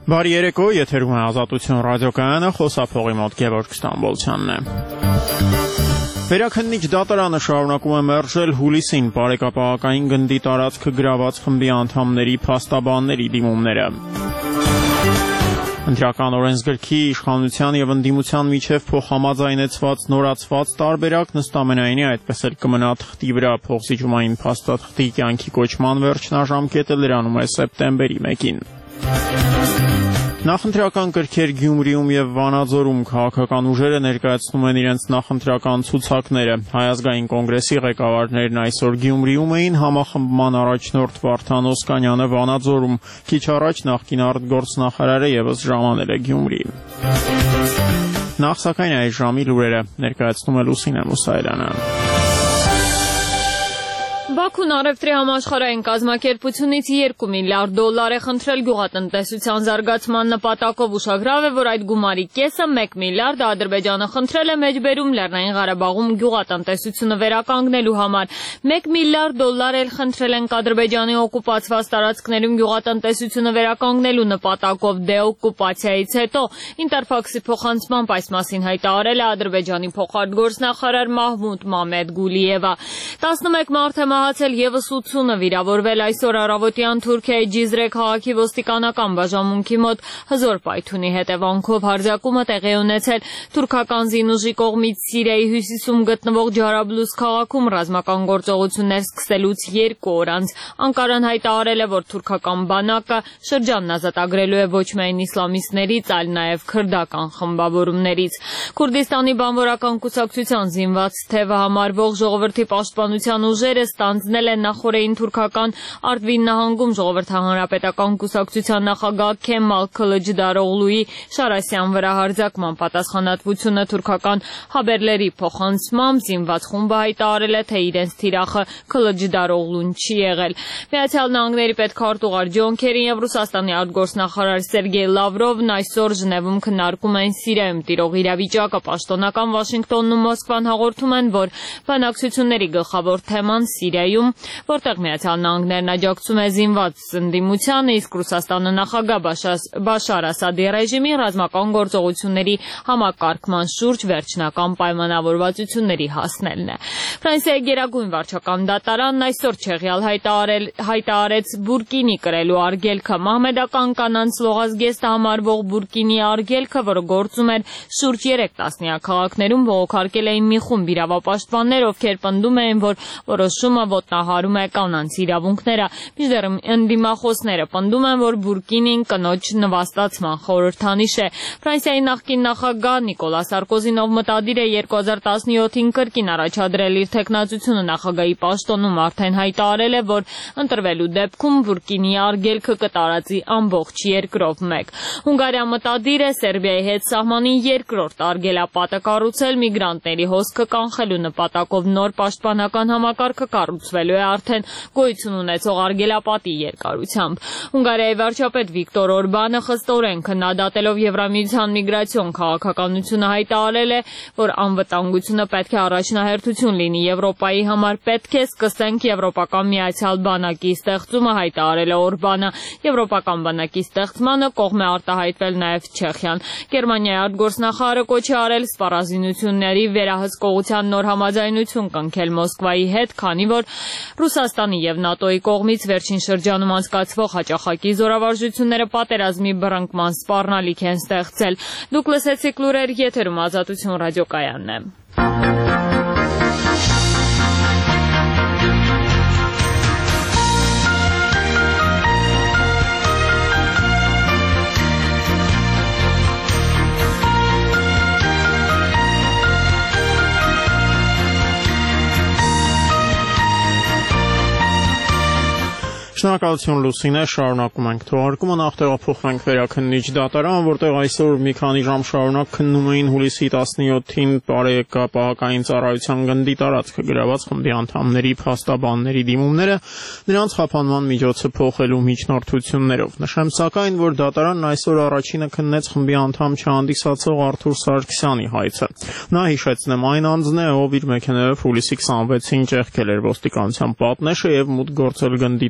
Բարի երեկո, եթերում է Ազատություն ռադիոկայանը, խոսափողի մոտ Գևորգ Ստամբոլցյանն է։ Վերաքննիչ դատարանը շարունակում է մերժել հուլիսին բարեկապահական գնդի տարածքը գրաված խմբի անդամների փաստաբանների դիմումները։ Ընտրական օրենսգրքի իշխանության եւ ընդդիմության միջև փոխհամաձայնեցված նորացված տարբերակն ըստամենայնի այդպես էլ կմնա թղթի վրա փոխզիջումային փաստաթղթի կյանքի կոչման վերջնաժամկետը լրանում է սեպտեմբերի 1-ին։ Նախընտրական կրքեր Գյումրիում եւ Վանաձորում քաղաքական ուժերը ներկայացնում են իրենց նախընտրական ցուցակները։ Հայ ազգային կոնգրեսի ղեկավարներն այսօր Գյումրիում էին, համախմբման առաջնորդ Վարդան Օսկանյանը Վանաձորում, քիչ առաջ նախկին արտգործնախարարը եւս ժամանել է Գյումրի։ Նախ սակայն այս ժամի լուրերը ներկայացնում է Լուսինե Մուսայելյանը։ Բաքուն Արևտրի համաշխարհային կազմակերպությունից $2 միլիարդ է խնդրել գյուղատնտեսության զարգացման նպատակով, ուշագրավ է, որ այդ գումարի կեսը $1 միլիարդ Ադրբեջանը խնդրել է մեջբերում Լեռնային Ղարաբաղում գյուղատնտեսությունը վերականգնելու համար։ $1 միլիարդ էլ խնդրել են Ադրբեջանի օկուպացված տարածքներում գյուղատնտեսությունը վերականգնելու նպատակով դեօկուպացիայից հետո։ Ինտերֆաքսի փոխանցմամբ այս մասին հայտարարել է Ադրբեջանի փոխարտգործնախարար Մահմուդ Մամեդգուլիևը։ 11 մարդ է մահացել եւս 80-ը վիրավորվել այսօր առավոտյան Թուրքիայի Ջիզրե քաղաքի ոստիկանական բաժանմունքի մոտ հզոր պայթյունի հետևանքով հարձակումը տեղի ունեցել թուրքական զինուժի կողմից Սիրիայի հյուսիսում գտնվող Ջարաբլուս քաղաքում ռազմական գործողություններ սկսելուց 2 օր անց։ Անկարան հայտարարել է, որ թուրքական բանակը շրջանն ազատագրելու է ոչ միայն իսլամիստներից, այլ նաեւ քրդական խմբավորումներից։ Քուրդիստանի բանվորական կուսակցության զինված թևը համարվող ժողովրդի պաշտպանության ուժերը ստանձնել են նախորդին թուրքական Արդվին նահանգում ժողովրդահանրապետական կուսակցության նախագահ Քեմալ Քլջդարօղլուի Շարասյան վրա հարձակման պատասխանատվությունը թուրքական հաբերլերի փոխանցմամբ զինված խումբը հայտարարել է, թե իրենց թիրախը Քլջդարօղլուն չի եղել։ Միացյալ Նահանգների պետքարտուղար Ջոն Քերին եւ Ռուսաստանի արտգործնախարար Սերգեյ Լավրովն այսօր Ժնևում քննարկում են Սիրիայում տիրող իրավիճակը։ Պաշտոնական Վաշինգտոնն ու Մոսկվան հաղորդում են, որ բանակցությունների գլխավոր թեման Սիրիայում, որտեղ Միացյալ Նահանգներն աջակցում է զինված ընդդիմությանը, իսկ Ռուսաստանը նախագահ Բաշար Ասադի ռեժիմի ռազմական գործողությունների համակարգման շուրջ վերջնական պայմանավորվածությունների հասնելն է։ Ֆրանսիայի գերագույն վարչական դատարանն այսօր չեղյալ հայտարարեց Բուրկինի կրելու արգելքը։ Մահմեդական կանանց լողազգեստը համարվող Բուրկինի արգելքը, որը գործում էր շուրջ 3 տասնյակ քաղաքներում, բողոքարկել էին մի խումբ իրավապաշտպաններ, ովքեր պնդում էին, որ որոշումը ոտնահարում է կանանց իրավունքները։ Մինչդեռ ընդդիմախոսները պնդում են, որ Բուրկինին կնոջ նվաստացման խորհրդանիշ է։ Ֆրանսիայի նախկին նախագահ Նիկոլա Սարկոզին, ով մտադիր է 2017-ին կրկին առաջադրել իր թեկնածությունը նախագահի պաշտոնում, արդեն հայտարարել է, որ ընտրվելու դեպքում Բուրկինի արգելքը կտարածի ամբողջ երկրով մեկ։ Հունգարիան մտադիր է Սերբիայի հետ սահմանին երկրորդ արգելապատը կառուցել միգրանտների հոսքը կանխելու նպատակով նոր պաշտպանական համակարգը կառուցվելու է արդեն գոյություն ունեցող արգելապատի երկարությամբ։ Հունգարիայի վարչապետ Վիկտոր Օրբանը խստորեն քննադատելով Եվրամիության միգրացիոն քաղաքականությունը հայտարարել է, որ անվտանգությունը պետք է առաջնահերթություն լինի Եվրոպայի համար, պետք է սկսենք Եվրոպական միացյալ բանակի ստեղծումը, հայտարարել է Օրբանը։ Եվրոպական բանակի ստեղծմանը կողմ է արտահայտվել նաև Չեխիան։ Գերմանիայի արտգործնախարարը կոչ է արել սպառազինությունների վերահսկողության նոր համաձայնություն կնքել Մոսկվայի հետ, քանի որ Ռուսաստանի եւ ՆԱՏՕ-ի կողմից վերջին շրջանում անցկացվող հաճախակի զորավարժությունները պատերազմի բռնկման սպառնալիք են ստեղծել։ Դուք լսեցիք լուրեր, եթերում Ազատություն ռադիոկայանն է։ Շնորհակալություն Լուսինե, շարունակում ենք թողարկումը, նախ տեղափոխվենք վերաքննիչ դատարան, որտեղ այսօր մի քանի ժամ շարունակ քննում էին հուլիսի 17-ին բարեկապահական ծառայության գնդի տարածքը գրաված խմբի անդամների փաստաբանների դիմումները, նրանց խափանման միջոցը փոխելու միջնորդություններով։ Նշեմ սակայն, որ դատարանն այսօր առաջինը քննեց խմբի անդամ չհանդիսացող Արթուր Սարգսյանի հայցը։ Նա, հիշեցնեմ, այն անձն է, ով իր մեքենայով հուլիսի 26-ին ճեղքել էր ոստիկանության պատնեշը եւ մուտք գործել գնդի տարածք,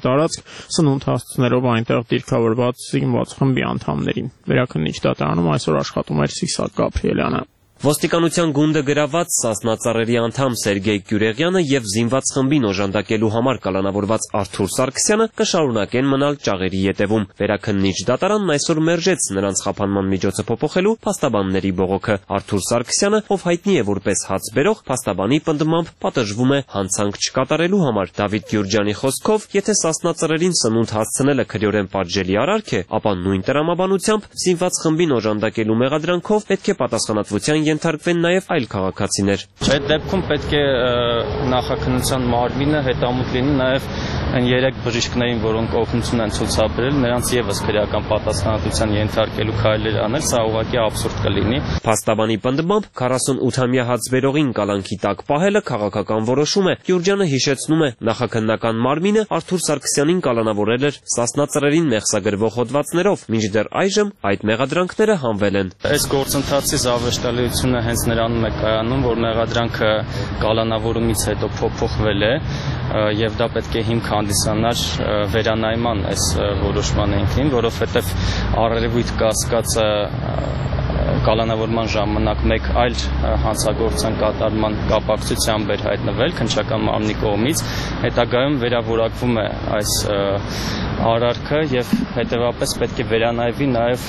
սնունդ հասցնելով այնտեղ դիրքավորված զինված խմբի անդամներին։ Վերաքննիչ դատարանում այսօր աշխատում էր Սիսակ Գաբրիելյանը։ Ոստիկանության գունդը գրաված Սասնա ծառերի անդամ Սերգեյ Գյուրեղյանը եւ զինված խմբին օժանդակելու համար կալանավորված Արթուր Սարգսյանը կշարունակեն մնալ ճաղերի ետևում։ Վերաքննիչ դատարանն այսօր մերժեց նրանց խափանման միջոցը փոփոխելու փաստաբանների բողոքը։ Արթուր Սարգսյանը, ով հայտնի է որպես հացբերող, փաստաբանի պնդմամբ պատժվում է հանցանք չկատարելու համար։ Դավիթ Գյուրջյանի խոսքով, եթե Սասնա ծռերին սնունդ հասցնելը քրեորեն պատժելի արարք է, ապա նույն տրամաբանությամբ զինված խմբին օժանդակելու մեղադրանքով պետք է պատասխանատվության ենթարկվեն նաև այլ քաղաքացիներ։ Այդ դեպքում պետք է նախաքննության մարմինը հետամուտ լինի նաև այն 3 բժիշկներին, որոնք օգնություն են ցուցաբերել, նրանց եւս քրեական պատասխանատվության ենթարկելու քայլեր անել, սա ուղղակի աբսուրդ կլինի։ Փաստաբանի պնդմամբ 48-ամյա հացբերողին կալանքի տակ պահելը քաղաքական որոշում է։ Գյուրջյանը հիշեցնում է, նախաքննական մարմինը Արթուր Սարգսյանին կալանավորել էր Սասնա ծռերին մեղսագրվող հոդվածներով, մինչդեռ այժմ այդ մեղադրանքները հանվել են։ Այս գործընթացի զավեշտալիությունը հենց նրանում է կայանում, որ մեղադրանքը կալանավորումից հետո փոփոխվել է եւ դա պետք է հիմք հանդիսանար վերանայման այս որոշման ինքնին, որովհետեւ առերևույթ կասկածը կալանավորման ժամանակ մեկ այլ հանցագործության կատարման կապակցությամբ էր հայտնվել քննչական մարմնի կողմից, հետագայում վերավորակվում է այս արարքը եւ հետեւաբար պետք է վերանայվի նաեւ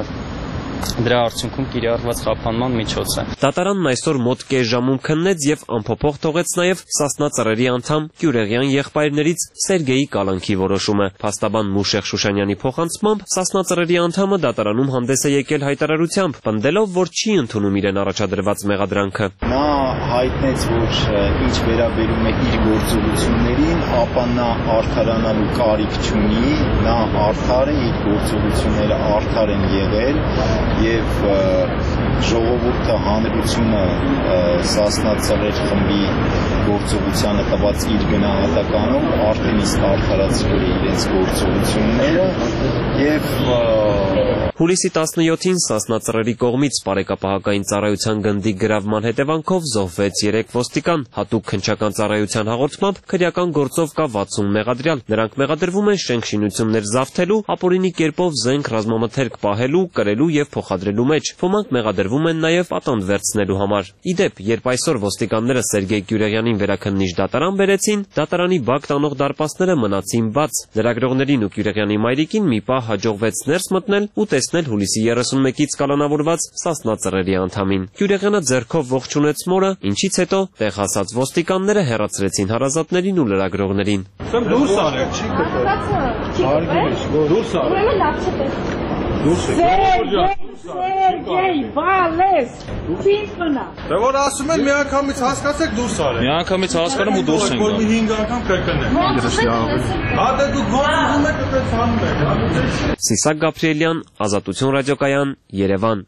դրա արդյունքում կիրառված խափանման միջոցը։ Դատարանն այսօր մոտ կես ժամում քննեց եւ անփոփոխ թողեց նաեւ Սասնա ծռերի անդամ Գյուրեղյան եղբայրներից Սերգեյի կալանքի որոշումը։ Փաստաբան Մուշեղ Շուշանյանի փոխանցմամբ Սասնա ծռերի անդամը դատարանում հանդես է եկել հայտարարությամբ, պնդելով, որ չի ընդունում իրեն առաջադրված մեղադրանքը։ Նա հայտնեց, որ ինչ վերաբերում է իր գործողություններին, ապա նա արդարանալու կարիք չունի, նա արդար է, իր գործողությունները արդար են եղել եւ ժողովուրդը հանրությունը Սասնա ծռեր խմբի գործողությանը տված իր գնահատականով արդեն իսկ արդարացրել է իրենց գործողությունները եւ Հուլիսի 17-ին Սասնա ծռերի կողմից բարեկապահական ծառայության գնդի գրավման հետևանքով զոհվեց 3 ոստիկան։ Հատուկ քննչական ծառայության հաղորդմամբ քրեական գործով կա 60 մեղադրյալ։ Նրանք մեղադրվում են շենք-շինություններ զավթելու, ապօրինի կերպով զենք ռազմամթերք պահելու, կրելու եւ փոխադրելու մեջ։ Ոմանք մեղադրվում են նաեւ պատանդ վերցնելու համար։ Ի դեպ, երբ այսօր ոստիկանները Սերգեյ Գյուրեղյանին վերաքննիչ դատարան բերեցին, դատարանի բակ տանող դարպասները մնացին բաց։ Լրագրողներին ու Գյուրեղյանի մայրիկին մի պահ հաջողվեց ներս մտնել ու տեսնել հուլիսի 31-ից կալանավորված Սասնա ծռերի անդամին։ Գյուրեղյանը ձեռքով ողջունեց մորը, ինչից հետո տեղ հասած ոստիկանները հեռացրեցին հարազատներին ու լրագրողներին։ Դուրս արեք, չի կտրել։ Դուրս արեք։ Սերգեյ, բալես, ինչ մնա։ Դե որ ասում են մի անգամից հասկացեք դուրս արեք։ Մի անգամից հասկանում ու դուրս ենք գալու։ Որ մի 5 անգամ կրկնեք։ Հա դե դուք գործում եք, այդպես անում եք։ Սիսակ Գաբրիելյան, Ազատություն ռադիոկայան, Երևան։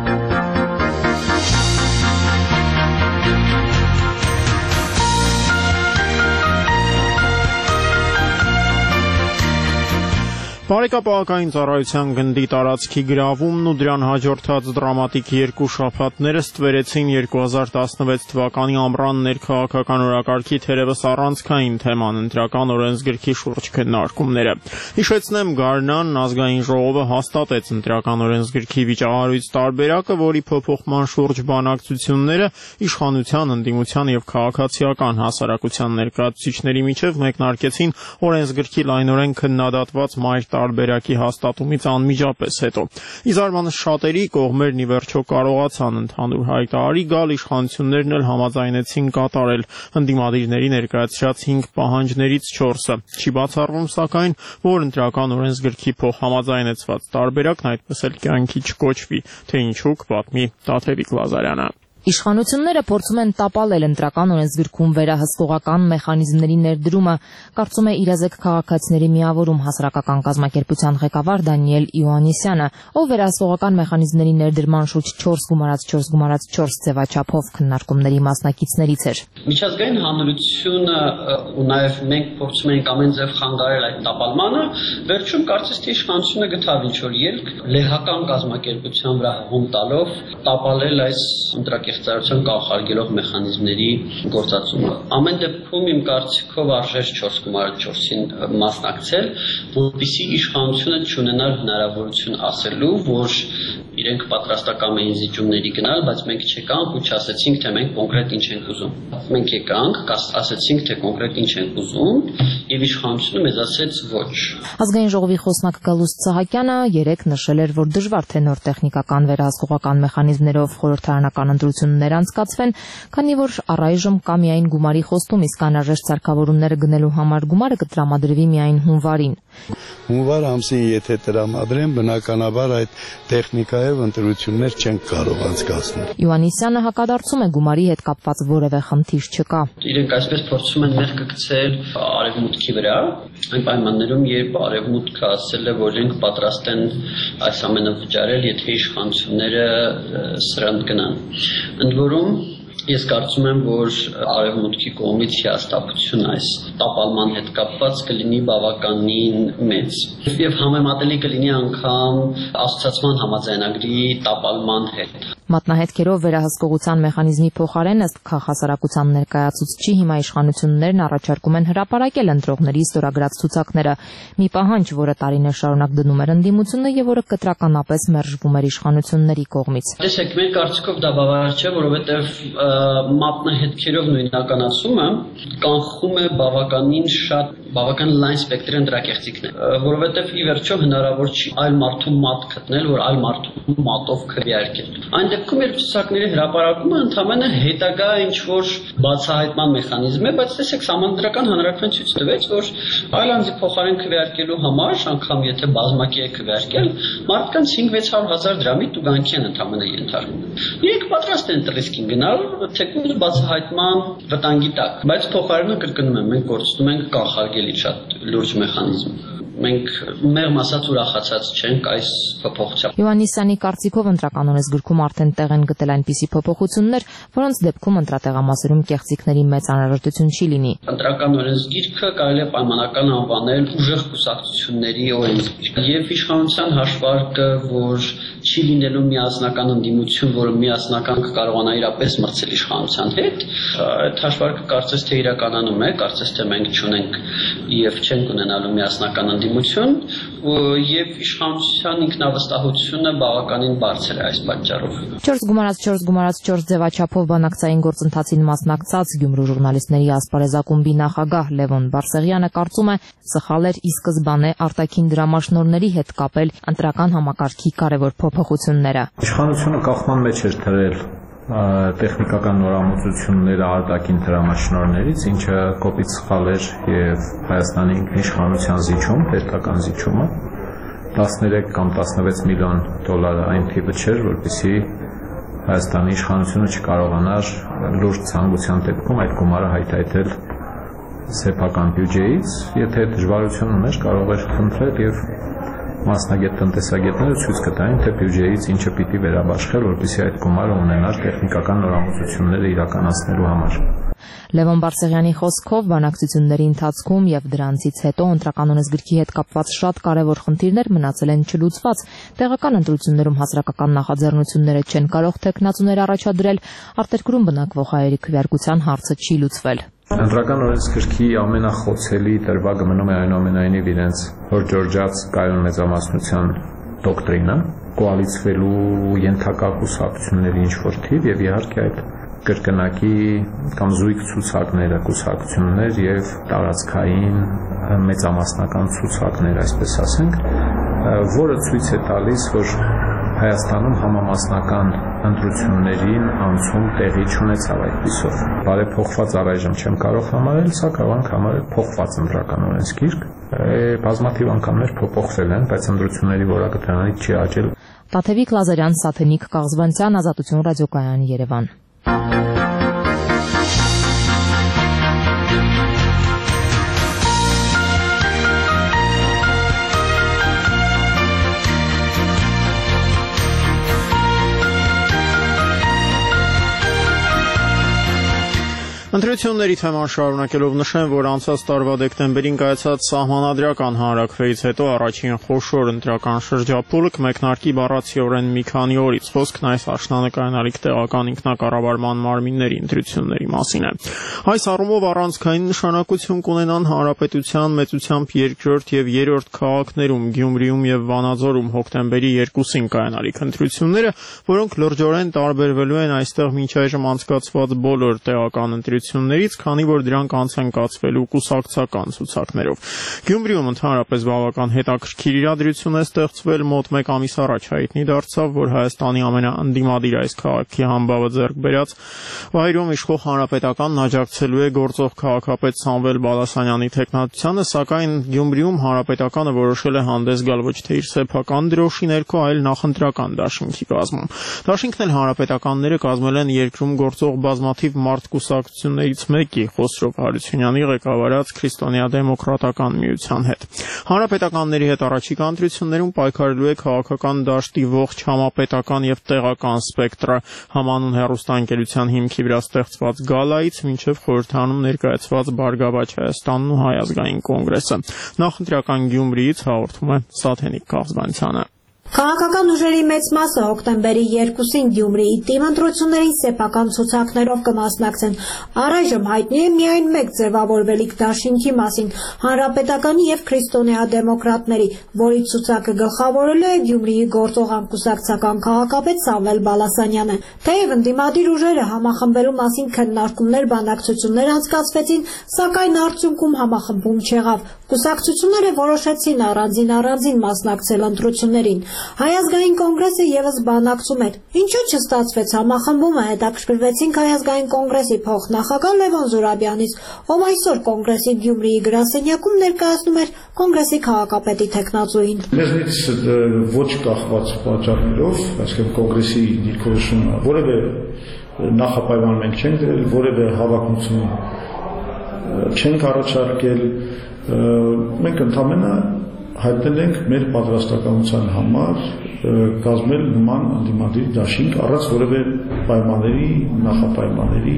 Բարեկապահական ծառայության գնդի տարածքի գրավումն ու դրան հաջորդած դրամատիկ 2 շաբաթները ստվերեցին 2016 թվականի ամռան ներքաղաքական օրակարգի թերևս առանցքային թեման ընտրական օրենսգրքի շուրջ քննարկումները։ Հիշեցնեմ, Գարնանն ազգային ժողովը հաստատեց ընտրական օրենսգրքի վիճահարույց տարբերակը, որի փոփոխման շուրջ բանակցությունները իշխանության, ընդդիմության եւ քաղաքացիական հասարակության ներկայացուցիչների միջև մեկնարկեցին օրենսգրքի լայնորեն քննադատված մայր տարբերակի հաստատումից անմիջապես հետո։ Ի զարմանս շատերի կողմերն ի վերջո կարողացան ընդհանուր հայտարարի գալ, իշխանություններն էլ համաձայնեցին կատարել ընդդիմադիրների ներկայացրած 5 պահանջներից 4-ը։ Չի բացառվում, սակայն, որ ընտրական օրենսգրքի փոխհամաձայնեցված տարբերակն այդպես էլ կյանքի չկոչվի, թե ինչու կպատմի Տաթևիկ Լազարյանը։ Իշխանությունները փորձում են տապալել ընտրական օրենսգրքում վերահսկողական մեխանիզմների ներդրումը, կարծում է իրազեկ քաղաքացիների միավորում հասարակական կազմակերպության ղեկավար Դանիել Իոաննիսյանը, ով վերահսկողական մեխանիզմների ներդրման շուրջ 4x4x4 ձևաչափով քննարկումների մասնակիցներից էր։ Միջազգային հանրությունը ու նաև մենք փորձում ենք ամեն ձև խանգարել այդ տապալմանը, վերջում կարծես թե իշխանությունը գտավ ինչ-որ ելք լեհական կազմակերպության վրա հում տալով տապալել այս ընտրական արտակերտարության կանխարգելող մեխանիզմների գործածումը։ Ամեն դեպքում իմ կարծիքով արժեր 4 գումարը 4-ին մասնակցել, որպեսզի իշխանությունը չունենար հնարավորություն ասելու, որ իրենք պատրաստական էին զիջումների գնալ, բայց մենք չեկանք ու չասեցինք, թե մենք կոնկրետ ինչ ենք ուզում։ Մենք եկանք, ասեցինք, թե կոնկրետ ինչ ենք ուզում, եւ իշխանությունը մեզ ասեց ոչ։ Ազգային ժողովի խոսնակ Գալուստ Սահակյանը երեկ նշել էր, որ դժվար թե նոր տեխնիկական վերահսկողական մեխանիզմներով խորհրդարանական ընտրություններ անցկացվեն, քանի որ առայժմ կա միայն գումարի խոստում, իսկ անհրաժեշտ սարքավորումները գնելու համար գումարը կտրամադրվի միայն հունվարին։ Հունվար ամսին եթե տրամադրեն, բնականաբար այդ տեխնիկայով ընտրություններ չեն կարող անցկացնել։ Յովհաննիսյանը հակադարձում է գումարի հետ կապված որևէ խնդիր չկա։ Իրենք այսպես փորձում են մեղկացել արևմուտքի վրա, այն պայմաններում, երբ արևմուտքը ասել է, որ իրենք պատրաստ են այս ամենը վճարել, եթե իշխանությունները սրանց գնան։ Ընդ որում ես կարծում եմ, որ արևմուտքի կողմից հիասթափություն այս տապալման հետ կապված կլինի բավականին մեծ։ Եվ համեմատելի կլինի անգամ ասոցիացիան համաձայնագրի տապալման հետ։ Մատնահետքերով վերահսկողության մեխանիզմի փոխարեն ըստ քաղաքասարակության ներկայացուցչի հիմա իշխանություններն առաջարկում են հրապարակել ընտրողների ստորագրած ցուցակները, մի պահանջ, որը տարիներ շարունակ դնում էր ընդդիմությունը եւ որը կտրականապես մերժվում էր իշխանությունների կողմից։ Տեսեք, մեր կարծիքով դա բավարար չէ, որովհետեւ մատնահետքերով նույնականացումը կանխում է բավական լայն սպեկտրի ընտրակեղծիքներ, որովհետև ի վերջո հնարավոր չի այլ մարդու մատ գտնել, որ այլ մարդու մատով քվեարկել։ Այն դեպքում երբ ցուցակների հրապարակումը ընդհանրապես հետագա ինչ-որ բացահայտման մեխանիզմ է, բայց տեսեք, Սահմանադրական հանրաքվեն ցույց տվեց, որ այլ անձի փոխարեն քվեարկելու համար, անգամ եթե բազմակի է քվեարկել, մարդկանց 5-600 հազար դրամի տուգանքի են ընդհանրապես ենթարկվում։ Իրենք պատրաստ են ռիսկին գնալ, թեկուզ բացահայտման վտանգի տակ, բայց փոխարենը կրկնում եմ, մենք կորցնում ենք կանխարգելի շատ լուրջ մեխանիզմ։ Մենք մեղմ ասած ուրախացած չենք այս փոփոխությամբ։ Յովհաննիսյանի կարծիքով ընտրական օրենսգրքում արդեն տեղ են գտել այնպիսի փոփոխություններ, որոնց դեպքում ընտրատեղամասերում կեղծիքների մեծ անհրաժեշտություն չի լինի։ Ընտրական օրենսգիրքը կարելի է պայմանական անվանել ուժեղ կուսակցությունների օրենսգիրք։ Եվ իշխանության հաշվարկը, որ չի լինելու միասնական ընդդիմություն, որը միասնական կկարողանա իրապես մրցել իշխանության հետ, այդ հաշվարկը կարծես թե իրականանում է, կարծես թե մենք չունենք եւ չենք ունենալու միասնական ընդդիմություն, եւ իշխանության ինքնավստահությունը բավականին բարձր է այս պատճառով։ 4x4x4 ձևաչափով բանակցային գործընթացին մասնակցած Գյումրու ժուրնալիստների ասպարեզակումբի նախագահ Լևոն Բարսեղյանը կարծում է, սխալ էր ի սկզբանե արտաքին դրամաշնորհների հետ կապել ընտրական համակարգի կարևոր փոփոխությունները։ Իշխանությունը կախման մեջ էր դրել տեխնիկական նորամուծությունները արտաքին դրամաշնորհներից, ինչը կոպիտ սխալ էր եւ Հայաստանի ինքնիշխանության զիջում, պետական զիջումը 13 կամ 16 միլիոն դոլար այն թիվը չէր, որպեսզի Հայաստանի իշխանությունը չկարողանար լուրջ ցանկության դեպքում այդ գումարը հայթայթել սեփական բյուջեից, եթե դժվարություն ուներ, կարող էր խնդրել եւ մասնագետ տնտեսագետները ցույց կտային, թե բյուջեից ինչը պիտի վերաբաշխել, որպեսզի այդ գումարը ունենար տեխնիկական նորամուծությունները իրականացնելու համար։ Լևոն Բարսեղյանի խոսքով բանակցությունների ընթացքում եւ դրանցից հետո ընտրական օրենսգրքի հետ կապված շատ կարևոր խնդիրներ մնացել են չլուծված։ Տեղական ընտրություններում հասարակական նախաձեռնությունները չեն կարող թեկնածուներ առաջադրել, արտերկրում բնակվող հայերի քվեարկության հարցը չի լուծվել։ Ընտրական օրենսգրքի ամենախոցելի դրվագը մնում է այնուամենայնիվ իրենց հորջորջած կայուն մեծամասնության դոկտրինը, կոալիցվելու ենթակա կուսակցությունների ինչ-որ թիվ եւ իհարկե այդ կրկնակի կամ զույգ ցուցակները, կուսակցություններ եւ տարածքային մեծամասնական ցուցակներ, այսպես ասենք, որը ցույց է տալիս, որ Հայաստանում համամասնական ընտրություններին անցում տեղի չունեցավ այդպիսով։ Բարեփոխված առայժմ չեմ կարող համարել, սա կարող ենք համարել փոխված ընտրական օրենսգիրք։ Բազմաթիվ անգամներ փոփոխվել են, բայց ընտրությունների որակը դրանից չի աճել։ Տաթևիկ Լազարյան, Սաթենիկ Կաղզվանցյան, Ազատություն ռադիոկայան, Երևան։ Ընտրությունների թեման շարունակելով նշեմ, որ անցած տարվա դեկտեմբերին կայացած սահմանադրական հանրաքվեից հետո առաջին խոշոր ընտրական շրջափուլք մեկնարկի բառացիորեն մի քանի օրից խոսքն այս աշնանկայնալիք տեղական ինքնակառավարման մարմինների ընտրությունների մասին է։ Այս առումով առանցքային նշանակություն կունենան հանրապետության մեծությամբ երկրորդ եւ երրորդ քաղաքներում Գյումրիում եւ Վանաձորում հոկտեմբերի 2-ին կայանալիք ընտրությունները, որոնք լրջորեն տարբերվելու են այստեղ մինչ այժմ անցկացված բոլոր տեղական ընտրություններից, քանի որ դրանք անց են կացվելու կուսակցական ցուցակներով։ Գյումրիում ընդհանրապես բավական հետաքրքիր իրադրություն է ստեղծվել, մոտ 1 ամիս առաջ հայտնի դարձավ, որ Հայաստանի ամենաընդդիմադիր այս քաղաքի համբավը ձեռք բերած վայրում իշխող հանրապետականն աջակցելու է գործող քաղաքապետ Սամվել Բալասանյանի թեկնածությանը, սակայն Գյումրիում հանրապետականը որոշել է հանդես գալ ոչ թե իր սեփական դրոշի ներքո, այլ նախընտրական դաշինքի կազմում։ Դաշինքն էլ հանրապետականները կազմել են երկրում գործող բազմաթիվ մարդկուսակցություններից մեկի Խոսրով Հարությունյանի ղեկավարած Քրիստոնեա-դեմոկրատական միության հետ։ Հանրապետականների հետ առաջիկա ընտրություններում պայքարելու է քաղաքական դաշտի ողջ համապետական եւ տեղական սպեկտրը, համանուն հեռուստաընկերության հիմքի վրա ստեղծված գալայից մինչեւ խորհրդանում ներկայացված Բարգավաճ Հայաստանն ու Հայ ազգային կոնգրեսը։ Նախընտրական Գյումրիից հաղորդում է Սաթենիկ Կաղզբանցյանը։ Քաղաքական ուժերի մեծ մասը հոկտեմբերի 2-ին Գյումրիի թիմ ընտրությունների սեփական ցուցակներով կմասնակցեն։ Առայժմ հայտնի է միայն մեկ ձևավորվելիք դաշինքի մասին՝ Հանրապետականի եւ Քրիստոնեա-դեմոկրատների, որի ցուցակը գլխավորելու է Գյումրիի գործող անկուսակցական քաղաքապետ Սամվել Բալասանյանը։ Թեև ընդդիմադիր ուժերը համախմբելու մասին քննարկումներ, բանակցություններ անցկացվեցին, սակայն արդյունքում համախմբում չեղավ։ Կուսակցությունները որոշեցին առանձին մասնակցել ընտրություններին։ Հայ ազգային կոնգրեսը եւս բանակցում էր։ Ինչու չստացվեց համախմբումը, հետաքրքրվեցինք Հայ ազգային կոնգրեսի փոխնախագահ Լևոն Զուրաբյանից, ով այսօր կոնգրեսի Գյումրիի գրասենյակում ներկայացնում էր կոնգրեսի քաղաքապետի թեկնածուին։ Մեզնից ոչ կախված պատճառներով, այսինքն կոնգրեսի դիրքորոշումը որևէ նախապայման մենք չենք դրել, որևէ հավակնություն չենք առաջարկել, մենք ընդհանրապես հայտնել ենք մեր պատրաստակամության համար կազմել նման ընդդիմադիր դաշինք առանց որևէ պայմանների, նախապայմանների,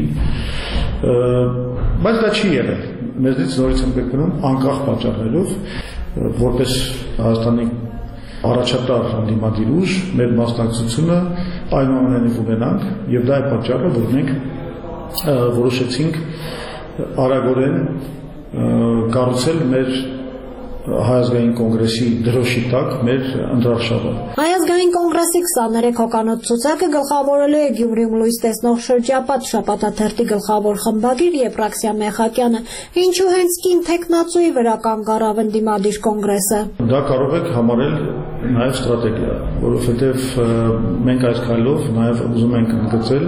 բայց դա չի եղել։ Մեզնից նորից եմ կրկնում, անկախ պատճառներով, որպես Հայաստանի առաջատար ընդդիմադիր ուժ, մեր մասնակցությունը այնուամենայնիվ ունենանք, եւ դա է պատճառը, որ մենք որոշեցինք արագորեն կառուցել մեր Հայ ազգային կոնգրեսի դրոշի տակ մեր ընտրարշավը։ Հայ ազգային կոնգրեսի 23 հոկանոց ցուցակը գլխավորելու է Գյումրիում լույս տեսնող շրջապատ շաբաթաթերթի գլխավոր խմբագիր Եփրաքսիա Մեխակյանը, ինչու հենց կին թեկնածուի վրա կանգառավ ընդդիմադիր կոնգրեսը։ Դա կարող եք համարել նաև ստրատեգիա, որովհետև մենք այս քայլով նաև ուզում ենք ընդգծել,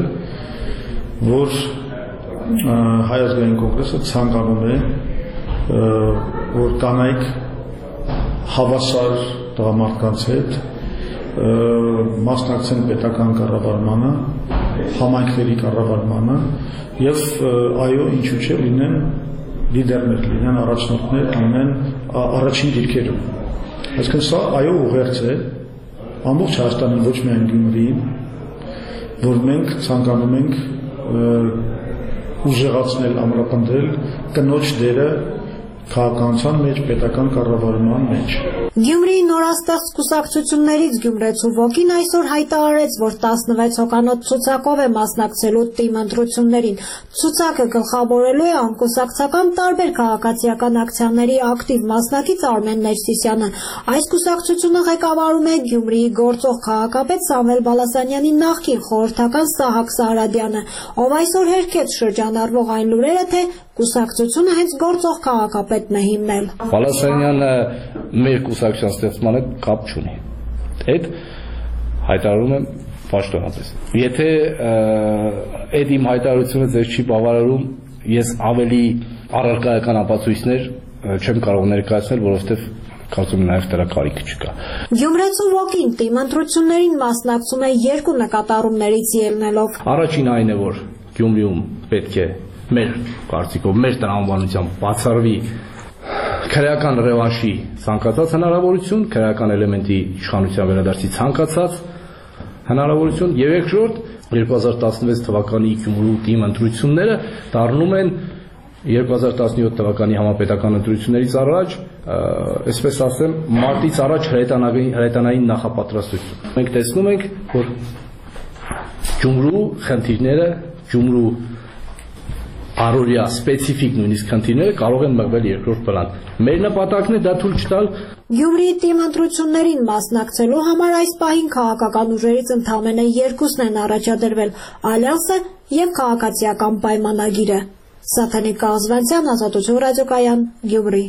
որ Հայ ազգային կոնգրեսը ցանկանում է, որ կանայք հավասար տղամարդկանց հետ մասնակցեն պետական կառավարմանը, համայնքների կառավարմանը եւ այո, ինչու՞ չէ, լինեն լիդերներ, լինեն առաջնորդներ, լինեն առաջին դիրքերում։ Այսինքն սա այո ուղերձ է ամբողջ Հայաստանի, ոչ միայն Գյումրիի, որ մենք ցանկանում ենք ուժեղացնել, ամրապնդել կնոջ դերը քաղաքականության մեջ, պետական կառավարման մեջ։ Գյումրիի նորաստեղծ կուսակցություններից Գյումրեցու ոգին այսօր հայտարարեց, որ 16 հոկանոց ցուցակով է մասնակցելու թիմ ընտրություններին։ Ցուցակը գլխավորելու է անկուսակցական տարբեր քաղաքացիական ակցիաների ակտիվ մասնակից Արմեն Ներսիսյանը։ Այս կուսակցությունը ղեկավարում է Գյումրիի գործող քաղաքապետ Սամվել Բալասանյանի նախկին խորհրդական Սահակ Սարադյանը, ով այսօր հերքեց շրջանառվող այն լուրերը, թե կուսակցությունը հենց գործող քաղաքապետն է հիմնել։ Բալասանյանը մեր կուսակցության ստեղծման հետ կապ չունի։ Այդ հայտարարում եմ պաշտոնապես։ Եթե այդ իմ հայտարարությունը ձեզ չի բավարարում, ես ավելի առարկայական ապացույցներ չեմ կարող ներկայացնել, որովհետև կարծում եմ նաև դրա կարիքը չկա։ Գյումրեցու ոգին թիմ ընտրություններին մասնակցում է երկու նկատառումներից ելնելով։ Առաջին այն է, որ Գյումրիում պետք է մեր կարծիքով, մեր տրամաբանությամբ բացառվի քրեական ռևանշի ցանկացած հնարավորություն, քրեական էլեմենտի իշխանության վերադարձի ցանկացած հնարավորություն, եւ երկրորդ 2016 թվականի Գյումրու թիմ ընտրությունները դառնում են 2017 թվականի համապետական ընտրություններից առաջ, այսպես ասեմ, մարտից առաջ հրետանային նախապատրաստություն։ Մենք տեսնում ենք, որ Գյումրու խնդիրները, Գյումրու առօրյա սպეციფիկ նույնիսկ խնդիրները կարող են մղվել երկրորդ պլան։ Մեր նպատակն է դա թույլ չտալ Գյումրիի թիմ ընտրություններին մասնակցելու համար այս պահին քաղաքական ուժերից ընդամենը երկուսն են առաջադրվել՝ Ալյանսը եւ Քաղաքացիական պայմանագիրը։ Սաթանիկ Կազվանցյան, Ազատություն ռադիոկայան, Գյումրի։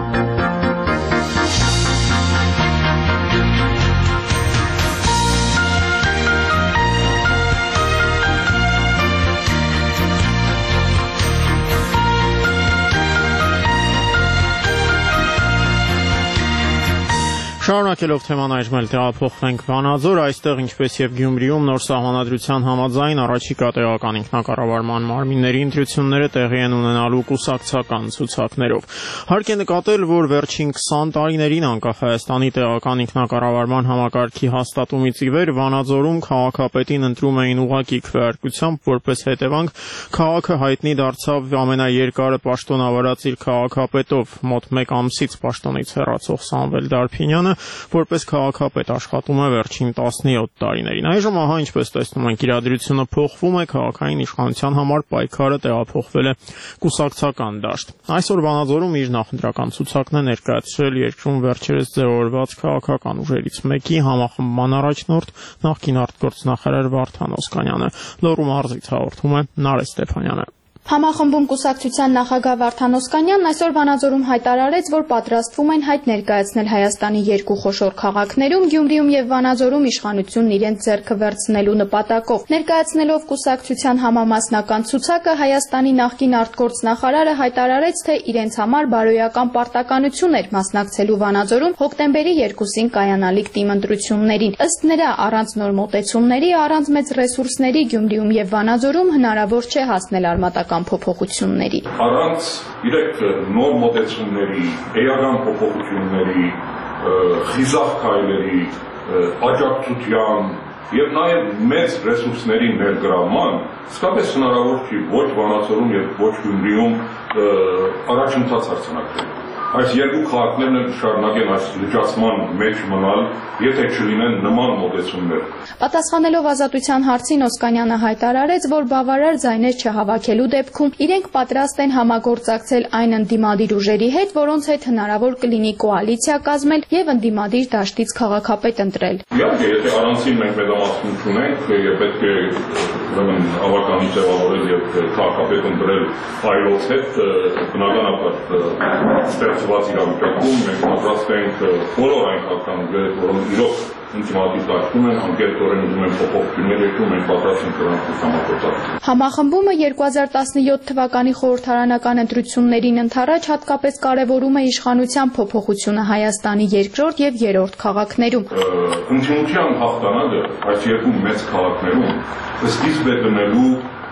Շարունակելով թեման այժմ էլ տեղափոխվենք Վանաձոր, այստեղ ինչպես եւ Գյումրիում նոր սահմանադրության համաձայն առաջիկա տեղական ինքնակառավարման մարմինների ընտրությունները տեղի են ունենալու կուսակցական ցուցակներով։ Հարկ է նկատել, որ վերջին 20 տարիներին անկախ Հայաստանի տեղական ինքնակառավարման համակարգի հաստատումից ի վեր Վանաձորում քաղաքապետին ընտրում էին ուղղակի քվեարկությամբ, որպես հետևանք քաղաքը հայտնի դարձավ ամենաերկարը պաշտոնավարած իր քաղաքապետով, մոտ 1 ամսից պաշտոնից հեռացող Սամվել Դարփինյանը որպես քաղաքապետ աշխատում է վերջին 17 տարիներին։ Այժմ ահա ինչպես տեսնում ենք իրադրությունը փոխվում է, քաղաքային իշխանության համար պայքարը տեղափոխվել է կուսակցական դաշտ։ Այսօր Վանաձորում իր նախընտրական ցուցակն է ներկայացրել երկրում վերջերս ձևավորված քաղաքական ուժերից մեկի համախմբման առաջնորդ նախկին արտգործնախարար Վարդան Օսկանյանը։ Լոռու մարզից հաղորդում է Նարէ Ստեփանյանը։ Համախմբում կուսակցության նախագահ Վարդան Օսկանյանն այսօր Վանաձորում հայտարարեց, որ պատրաստվում են հայտ ներկայացնել Հայաստանի երկու խոշոր քաղաքներում Գյումրիում եւ Վանաձորում իշխանությունն իրենց ձեռքը վերցնելու նպատակով։ Ներկայացնելով կուսակցության համամասնական ցուցակը Հայաստանի նախկին արտգործնախարարը հայտարարեց, թե իրենց համար բարոյական պարտականություն էր մասնակցելու Վանաձորում հոկտեմբերի 2-ին կայանալիք թիմ ընտրություններին։ Ըստ նրա, առանց նոր մոտեցումների, առանց մեծ ռեսուրսների Գյումրիում եւ Վանաձորում հնարավոր չէ հասնել արմատական փոփոխությունների։ Առանց իրեք նոր մոտեցումների, էական փոփոխությունների, խիզախ քայլերի, աջակցության եւ նաեւ մեծ ռեսուրսների ներգրավման իսկապես հնարավոր չի ոչ Վանաձորում եւ ոչ Գյումրիում առաջընթաց արձանագրել։ Այս երկու քաղաքներն էլ շարունակեն այս լճացման մեջ մնալ, եթե չլինեն նման մոտեցումներ։ Պատասխանելով Ազատության հարցին Օսկանյանը հայտարարեց, որ բավարար ձայներ չհավաքելու դեպքում իրենք պատրաստ են համագործակցել այն ընդդիմադիր ուժերի հետ, որոնց հետ հնարավոր կլինի կոալիցիա կազմել եւ ընդդիմադիր դաշտից քաղաքապետ ընտրել։ Իհարկե, եթե առանցին մենք մեծամասնություն ունենք, պետք է ավականի ձևավորել եւ քաղաքապետ ընտրել այլոց հետ, բնականաբար ստեղծված իրավիճակում մենք պատրաստ ենք բոլոր այն քաղաքականները, որոնք իրոք ինքնատիպ դաշտում են, անկեղծորեն ուզում են փոփոխություններ երկրում, մենք պատրաստ ենք դրանց համագործակցել։ Համախմբումը 2017 թվականի խորհրդարանական ընտրություններին ընդառաջ հատկապես կարևորում է իշխանության փոփոխությունը Հայաստանի երկրորդ եւ երրորդ քաղաքներում։ Ընդդիմության հաղթանակը այս երկու մեծ քաղաքներում սկիզբ է դնելու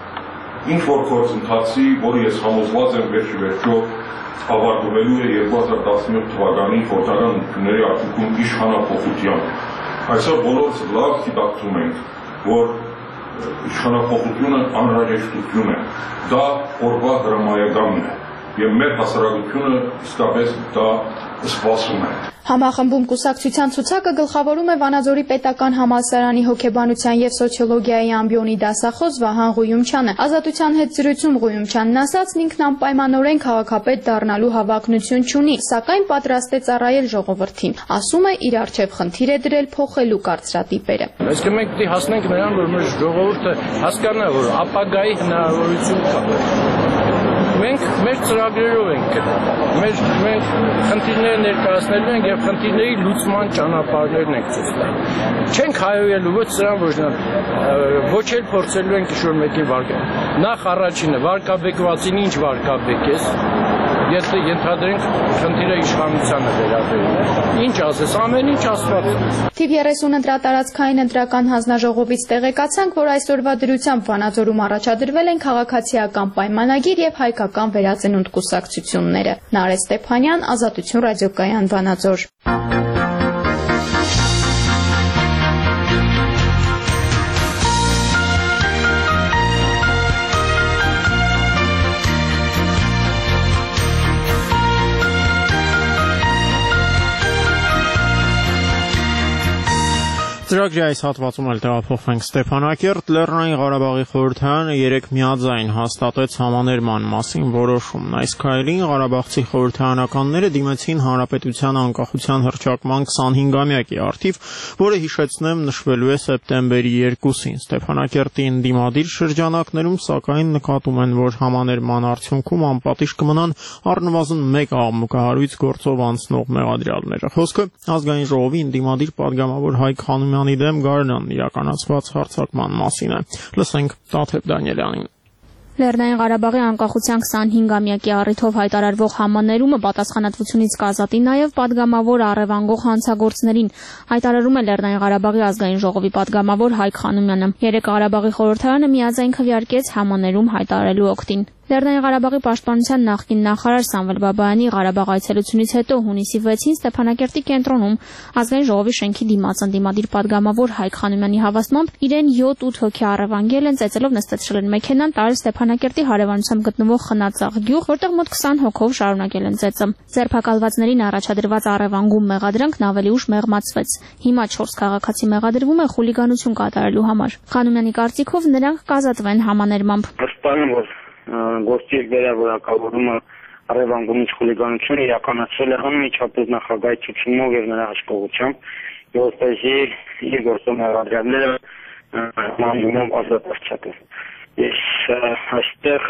ինչ-որ գործընթացի, որը ես համոզված եմ վերջիվերջո ավարտվելու է 2017 թվականի խորհրդարան ընտրությունների արդյունքում իշխանափոխությամբ։ Այսօր բոլորս լավ գիտակցում ենք, որ իշխանափոխությունը անհրաժեշտություն է, դա օրվա հրամայականն է եւ մեր հասարակությունը իսկապես դա սպասում է։ Համախմբում կուսակցության ցուցակը գլխավորում է Վանաձորի պետական համալսարանի հոգեբանության եւ սոցիոլոգիայի ամբիոնի դասախոս Վահան Ղույումչյանը։ Ազատության հետ զրույցում Ղույումչյանն ասաց, ինքն անպայմանորեն քաղաքապետ դառնալու հավակնություն չունի, սակայն պատրաստ է ծառայել ժողովրդին։ Ասում է, իր արչեւ խնդիր է դրել փոխելու կարծրատիպերը։ Այսինքն մենք պետք է հասնենք նրան, որ մեր ժողովուրդը հասկանա, որ ապագայի հնարավորություն կա։ Մենք մեր ծրագրերով ենք գնում։ Մենք խնդիրները ներկայացնելու ենք եւ խնդիրների լուծման ճանապարհներն ենք ցույց տալու։ Չենք հայոյելու ոչ սրան, ոչ նա, ոչ էլ փորձելու ենք ինչ-որ մեկին վարկել։ Նախ առաջինը վարկաբեկվածին ինչ վարկաբեկ ես, եթե ենթադրենք խնդիրը իշխանությանը վերաբերում է։ Ինչ ասես, ամեն ինչ ասված։ Թիվ 30 ընտրատարածքային ընտրական հանձնաժողովից տեղեկացանք, որ այսօրվա դրությամբ Վանաձորում առաջադրվել են քաղաքացիական պայմանագիր եւ հայկական վերածնունդ կուսակցությունները։ Նարէ Ստեփանյան, Ազատություն ռադիոկայան, Վանաձոր։ Ծրագրի այս հատվածում էլ տեղափոխվենք Ստեփանակերտ։ Լեռնային Ղարաբաղի խորհրդարանը 3 միաձայն հաստատեց համաներման մասին որոշումն։ Այս քայլին ղարաբաղցի խորհրդարանականները դիմեցին Հանրապետության անկախության հռչակման 25-ամյակի առթիվ, որը հիշեցնեմ նշվելու է սեպտեմբերի 2-ին։ Ստեփանակերտի ընդդիմադիր շրջանակներում սակայն նկատում են, որ համաներման արդյունքում անպատիժ կմնան առնվազն 1 աղմուկահարույց գործով անցնող մեղադրյալները։ Խոսքը ազգային ժողովի ընդդիմադիր падգամավոր Հայկ Խանոմյանի դեմ Գարնանն իրականացված հարձակման մասին է։ Լսենք Տաթև Դանիելյանին։ Լեռնային Ղարաբաղի անկախության 25-ամյակի առիթով հայտարարվող համաներումը պատասխանատվությունից կազատի նաև падգամավոր առևանգող հանցագործներին, հայտարարում է Լեռնային Ղարաբաղի ազգային ժողովի падգամավոր Հայկ Խանոմյանը։ 3 Ղարաբաղի խորհրդարանը միաձայն քվեարկեց համաներում հայտարարելու օգտին։ Լեռնային Ղարաբաղի պաշտպանության նախկին նախարար Սամվել Բաբայանի Ղարաբաղ այցելությունից հետո հունիսի 6-ին Ստեփանակերտի կենտրոնում ազգային ժողովի շենքի դիմաց ընդդիմադիր падգամավոր Հայկ Խանոմյանի հավաստմամբ իրեն 7-8 հոգի առևանգել են, ծեծելով նստեցրել են մեքենան, տարել Ստեփանակերտի հարևանությամբ գտնվող Խնածաղ գյուղ, որտեղ մոտ 20 հոգով շարունակել են ծեծը։ Ձերբակալվածներին առաջադրված առևանգում մեղադրանքն ավելի ուշ մեղմացվեց։ Հիմա 4 քաղաքացի մեղադրվում է խուլիգանություն կատարելու համար։ Խանոմյանի կարծիքով նրանք կազատվեն համաներմամբ։ Գործի վերավորակավորումը առևանգումից խուլիգանություն իրականացվել է անմիջապես նախագահի ցուցումով եւ նրա հսկողությամբ, որպեսզի իր գործով մեղադրյալները համաներմամբ ազատացվեն։ Ես այստեղ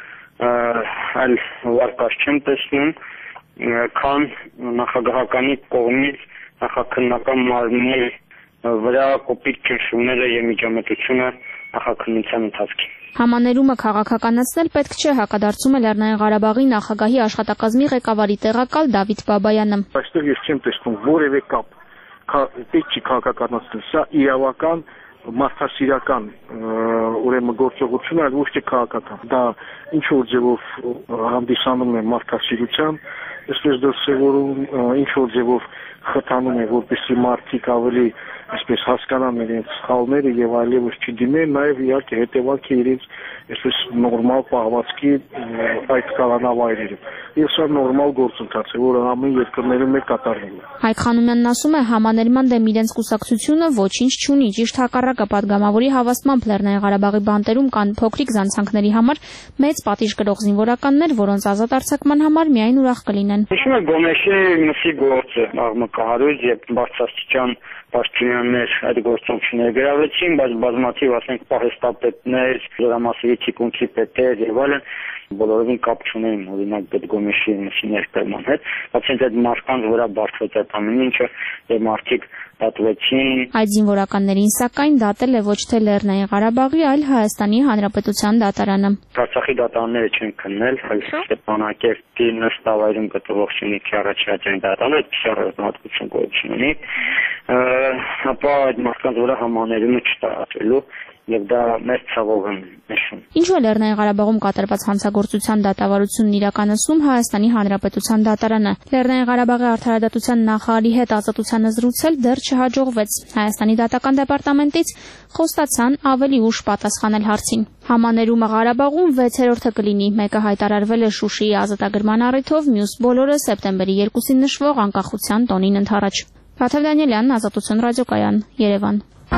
այլ վարկաշ չեմ տեսնում, քան նախագահականի կողմից նախաքննական մարմնի վրա կոպիտ ճնշումները եւ միջամտությունը նախաքննության ընթացքում։ Համաներումը քաղաքականացնել պետք չէ, հակադարձում է Լեռնային Ղարաբաղի նախագահի աշխատակազմի ղեկավարի տեղակալ Դավիթ Բաբայանը։ Այստեղ ես չեմ տեսնում որևէ կապ, պետք չի քաղաքականացնել, սա իրավական մարդասիրական ուրեմն գործողություն է, ոչ թե քաղաքական։ Դա ինչ որ ձևով հանդիսանում է մարդասիրության, այսպես դրսևորում, ինչ որ ձևով խթանում է, որպեսզի մարդիկ ավելի այսպես հասկանան իրենց սխալները եւ այլևս չդիմեն, նաեւ իհարկե հետեւանքը իրենց այսպես նորմալ պահվածքի այդ կալանավայրերում։ Եվ սա նորմալ գործընթաց է, որը ամեն երկրներում է կատարվում։ Հայկ Խանոմյանն ասում է, համաներման դեմ իրենց կուսակցությունը ոչինչ չունի, ճիշտ հակառակը падգամավորի հավաստմամբ Լեռնային Ղարաբաղի բանտերում կան փոքրիկ զանցանքների համար մեծ պատիժ կրող զինվորականներ, որոնց ազատ արձակման համար միայն ուրախ կլինեն։ Հիշում եք Գոմեշի մսի գործը, աղմկահարույց եւ բարձրաստիճան պաշտոնյաներ այդ գործում չներգրավեցին, բայց բազմաթիվ ասենք պահեստապետներ, դրամասերի թիկունքի պետեր եւ այլն բոլորովին կապ չունեին օրինակ Գոմեշի մսի ներկայման հետ, բայց այդ մարդկանց վրա բարձրացած այդ ամեն ինչը եւ մարդիկ դատվեցին։ Այդ զինվորականներին սակայն դատել է ոչ թե Լեռնային Ղարաբաղի, այլ Հայաստանի Հանրապետության դատարանը։ Արցախի դատարանները չեն քննել, այլ Ստեփանակերտի նստավայրում գտնվող շենքի առաջադեմ դատարանը շարժատություն գոյություն ունի, ապա այդ մարդկանց վրա համաներումը չտարածելու եւ դա մեծ ցավով եմ նշում։ Ինչու է Լեռնային Ղարաբաղում կատարված հանցագործության դատավարությունն իրականացնում Հայաստանի Հանրապետության դատարանը։ Լեռնային Ղարաբաղի արդարադատության նախարարի հետ ազատությանը զրուցել դեռ չհաջողվեց։ Հայաստանի դատական դեպարտամենտից խոստացան ավելի ուշ պատասխանել հարցին։ Համաներումը Ղարաբաղում 6-րդը կլինի, մեկը հայտարարվել է Շուշիի ազատագրման առիթով, մյուս բոլորը սեպտեմբերի 2-ին նշվող անկախության տոնին ընդառաջ։ Տաթև Դանիելյան, Ազատություն ռադիոկայան, Երևան։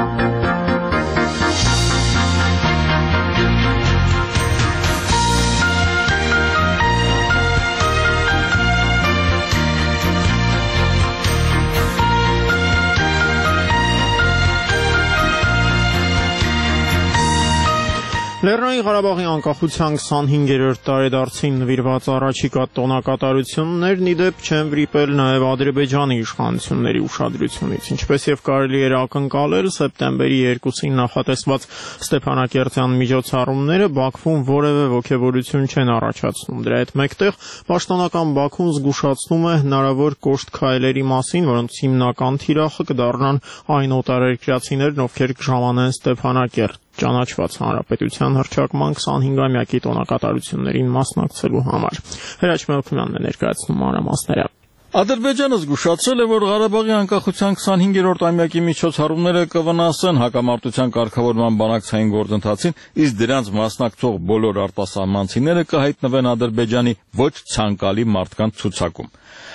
Լեռնային Ղարաբաղի անկախության 25-րդ տարեդարձին նվիրված առաջիկա տոնակատարություններն ի դեպ չեն վրիպել նաև Ադրբեջանի իշխանությունների ուշադրությունից, ինչպես եւ կարելի էր ակնկալել, սեպտեմբերի 2-ին նախատեսված Ստեփանակերտյան միջոցառումները Բաքվում որևէ ոգևորություն չեն առաջացնում։ Դրա հետ մեկտեղ պաշտոնական Բաքուն զգուշացնում է հնարավոր կոշտ քայլերի մասին, որոնց հիմնական թիրախը կդառնան այն օտարերկրացիներն, ովքեր կժամանեն Ստեփանակերտ ճանաչված հանրապետության հռչակման 25-ամյակի տոնակատարություններին մասնակցելու համար։ Հրաչ Մելքումյանն է ներկայացնում մանրամասները։ Ադրբեջանը զգուշացրել է, որ Ղարաբաղի անկախության 25-րդ ամյակի միջոցառումները կվնասեն հակամարտության կարգավորման բանակցային գործընթացին, իսկ դրանց մասնակցող բոլոր արտասահմանցիները կհայտնվեն Ադրբեջանի ոչ ցանկալի մարդկանց ցուցակում։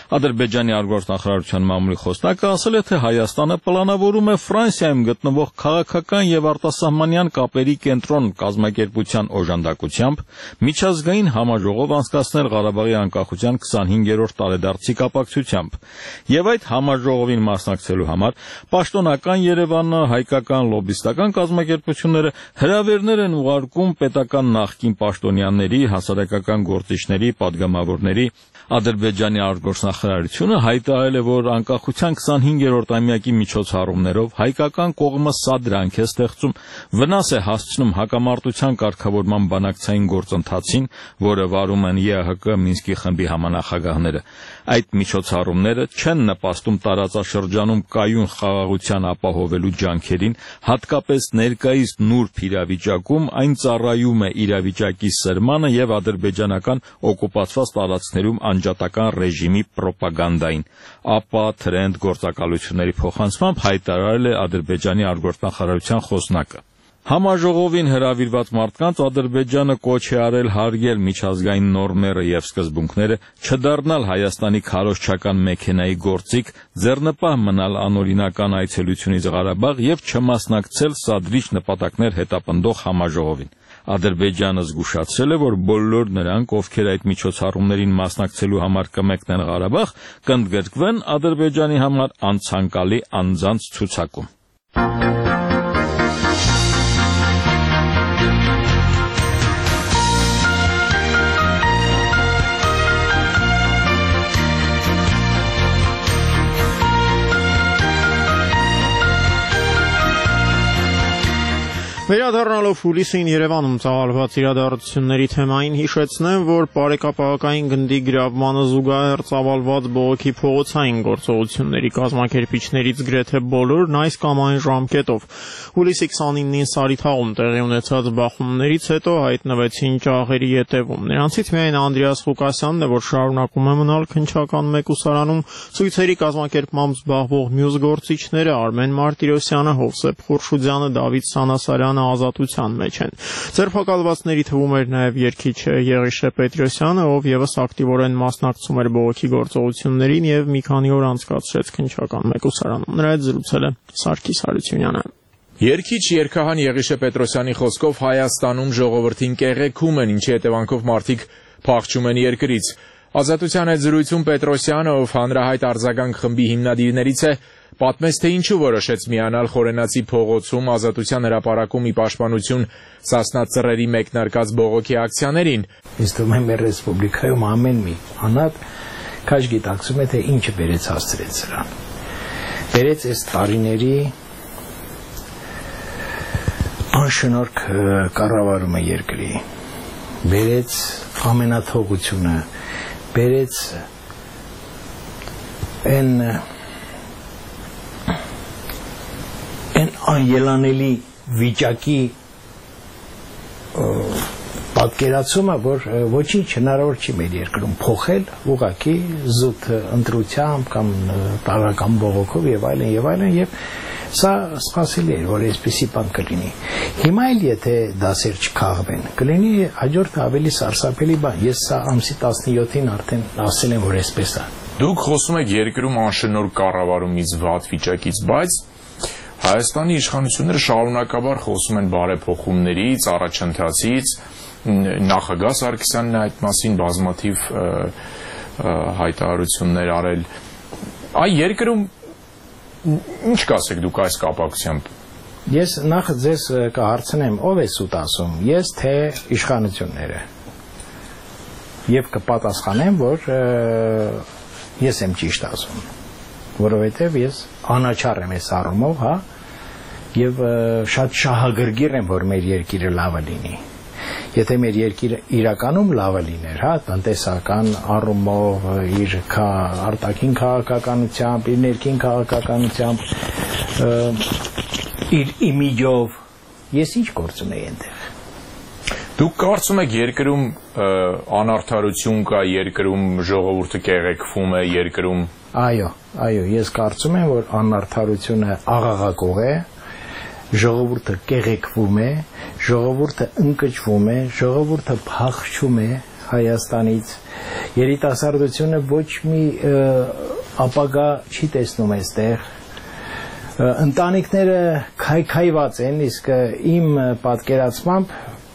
Ադրբեջանի արտգործնախարարության մամուլի խոսնակը ասել է, թե Հայաստանը պլանավորում է Ֆրանսիայում գտնվող քաղաքական եւ արտասահմանյան կապերի կենտրոն կազմակերպության օժանդակությամբ միջազգային համաժողով անցկացնել Ղարաբաղի անկախության 25-րդ տարեդարձի կապակցությամբ, եւ այդ համաժողովին մասնակցելու համար պաշտոնական Երևանը, հայկական լոբիստական կազմակերպությունները հրավերներ են ուղարկում պետական նախկին պաշտոնյաների, հասարակական գործիչների, պատգամավորների։ Ադրբեջանի արտգործնախարարությունը հայտարարել է, որ անկախության 25-րդ ամյակի միջոցառումներով հայկական կողմը սադրանք է ստեղծում, վնաս է հասցնում հակամարտության կարգավորման բանակցային գործընթացին, որը վարում են ԵԱՀԿ Մինսկի խմբի համանախագահները։ Այդ միջոցառումները չեն նպաստում տարածաշրջանում կայուն խաղաղության ապահովելու ջանքերին, հատկապես ներկայիս նուրբ իրավիճակում այն ծառայում է իրավիճակի սրմանը եւ ադրբեջանական օկուպացված տարածքներում անջատական ռեժիմի պրոպագանդային, ապա թրենդ գործակալությունների փոխանցմամբ հայտարարել է Ադրբեջանի արտգործնախարարության խոսնակը։ Համաժողովին հրավիրված մարդկանց Ադրբեջանը կոչ է արել հարգել միջազգային նորմերը եւ սկզբունքները, չդառնալ Հայաստանի քարոզչական մեքենայի գործիք, ձեռնպահ մնալ անօրինական այցելությունից Ղարաբաղ եւ չմասնակցել սադրիչ նպատակներ հետապնդող համաժողովին։ Ադրբեջանը զգուշացրել է, որ բոլոր նրանք, ովքեր այդ միջոցառումներին մասնակցելու համար կմեկնեն Ղարաբաղ, կընդգրկվեն Ադրբեջանի համար անցանկալի անձանց ցուցակում։ Վերադառնալով հուլիսին Երևանում ծավալված իրադարձությունների թեմային հիշեցնեմ, որ բարեկապահական գնդի գրավմանը զուգահեռ ծավալված բողոքի փողոցային գործողությունների կազմակերպիչներից գրեթե բոլորն այս կամ այն ժամկետով հուլիսի 29-ին Սարիթաղում տեղի ունեցած բախումներից հետո հայտնվեցին ճաղերի ետևում։ Նրանցից միայն Անդրեաս Ղուկասյանն է, որ շարունակում է մնալ քննչական մեկուսարանում, ցույցերի կազմակերպմամբ զբաղվող մյուս գործիչները Արմեն Մարտիրոսյանը, Հովսեփ Խուրշուդյանը, Դավիթ Սանասարյանը ազատության մեջ են։ Ձերբակալվածների թվում էր նաև երգիչը Եղիշե Պետրոսյանը, ով եւս ակտիվորեն մասնակցում էր բողոքի գործողություններին եւ մի քանի օր անցկացրեց քննչական մեկուսարանում։ Նրա հետ զրուցել է Սարգիս Հարությունյանը։ Երգիչ երգահան Եղիշե Պետրոսյանի խոսքով Հայաստանում ժողովրդին կեղեքում են, ինչի հետևանքով մարդիկ փախչում են երկրից։ Ազատության հետ զրույցում Պետրոսյանը, ով հանրահայտ արձագանք խմբի հիմնադիրներից է, պատմեց, թե ինչու որոշեց միանալ Խորենացի փողոցում Ազատության հրապարակում ի պաշտպանություն Սասնա Ծռերի մեկնարկած բողոքի ակցիաներին։ Ինձ թվում է մեր ռեսպուբլիկայում ամեն մի անհատ քաշ գիտակցում է, թե ինչը բերեց հասցրեց սրան։ Բերեց այս տարիների անշնորհք կառավարումը երկրի, բերեց ամենաթողությունը, բերեց այն անելանելի վիճակի պատկերացումը, որ ոչինչ հնարավոր չի մեր երկրում փոխել, ուղղակի զուտ ընտրությամբ կամ տարական բողոքով եւ այլն, եւ սա սպասելի էր, որ այսպեսի բան կլինի։ Հիմա էլ եթե դասեր չքաղվեն, կլինի հաջորդը ավելի սարսափելի բան։ Ես սա ամսի 17-ին արդեն ասել եմ, որ այսպես է։ Դուք խոսում եք երկրում անշնորհ կառավարումից վատ վիճակից, բայց Հայաստանի իշխանությունները շարունակաբար խոսում են բարեփոխումներից, առաջընթացից, նախագահ Սարգսյանն այդ մասին բազմաթիվ հայտարարություններ արել։ Այ երկրում ինչ կասեք դուք այս կապակցությամբ։ Ես նախ ձեզ կհարցնեմ, ով է սուտ ասում, ես թե իշխանությունները։ Եվ կպատասխանեմ, որ ես եմ ճիշտ ասում, որովհետև ես անաչառ եմ այս առումով, հա, եւ շատ շահագրգիռ եմ, որ մեր երկիրը լավը լինի։ Եթե մեր երկիրը իրականում լավը լիներ, հա, տնտեսական առումով, իր արտաքին քաղաքականությամբ, իր ներքին քաղաքականությամբ, իր իմիջով, ես ինչ գործ ունեի այնտեղ։ Դուք կարծում եք երկրում անարդարություն կա, երկրում ժողովուրդը կեղեքվում է, երկրում։ Այո, ես կարծում եմ, որ անարդարությունը աղաղակող է, ժողովուրդը կեղեքվում է, ժողովուրդը ընկճվում է, ժողովուրդը փախչում է, Հայաստանից, երիտասարդությունը ոչ մի ապագա չի տեսնում այստեղ։ Ընտանիքները քայքայված են, իսկ իմ պատկերացմամբ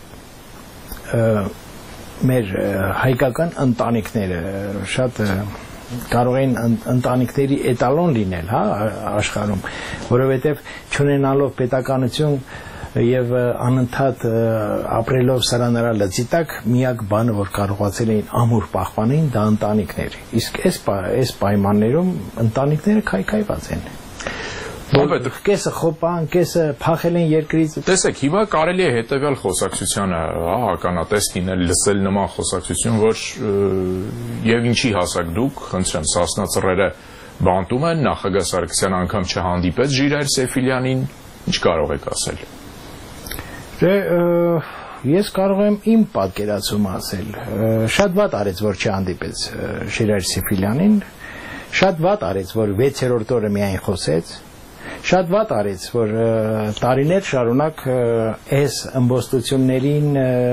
մեր հայկական ընտանիքները շատ կարող են ընտանիքների էտալոն լինել, հա, աշխարհում, որովհետև չունենալով պետականություն եւ անընդհատ ապրելով սրանարա լծի տակ միակ բանը, որ կարողացել էին ամուր պահպանել, դա ընտանիքներ։ Իսկ այս պայմաններում ընտանիքները քայքայված են։ Կեսը խոպան, կեսը փախել են երկրից։ Տեսեք, հիմա կարելի է հետևյալ խոսակցությանը, ականատես լինել, լսել նման խոսակցություն, որ եւ ինչի հասակ դուք, խնդրեմ, Սասնա ծռերը բանտում են, նախագահ Սարգսյան անգամ չհանդիպեց Ժիրայր Սեֆիլյանին, ինչ կարող եք ասել։ Ես կարող եմ իմ պատկերացումը ասել։ Շատ վատ արեց, որ չհանդիպեց Ժիրայր Սեֆիլյանին, շատ վատ արեց, որ 6-րդ օրը միայն խոսեց։ Շատ վատ արեց, որ տարիներ շարունակ այս ըմբոստություններին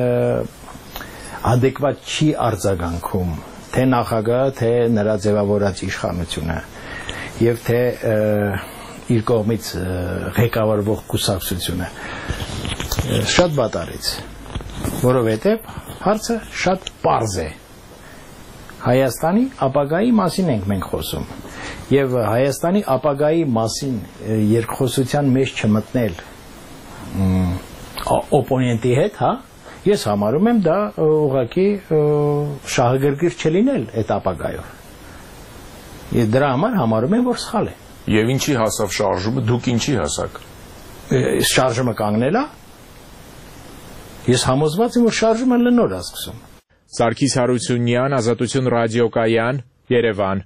adekvat չի արձագանքում, թե նախագահը, թե նրա ձևավորած իշխանությունը, եւ թե իր կողմից ղեկավարվող կուսակցությունը։ Շատ վատ արեց, որովհետեւ հարցը շատ պարզ է։ Հայաստանի ապագայի մասին ենք մենք խոսում։ Եվ Հայաստանի ապագայի մասին երկխոսության մեջ չմտնել օպոնենտի հետ, հա, ես համարում եմ դա ուղղակի շահագրգիռ չլինել այդ ապագայով։ Ես դրա համար համարում եմ, որ սխալ է։ Եվ ինչի հասավ շարժումը, դուք ինչի հասաք։ Շարժումը կանգնել է։ Ես համոզված եմ, որ շարժումը լնոր է սկսում։ Սարգիս Հարությունյան, Ազատություն ռադիոկայան, Երևան։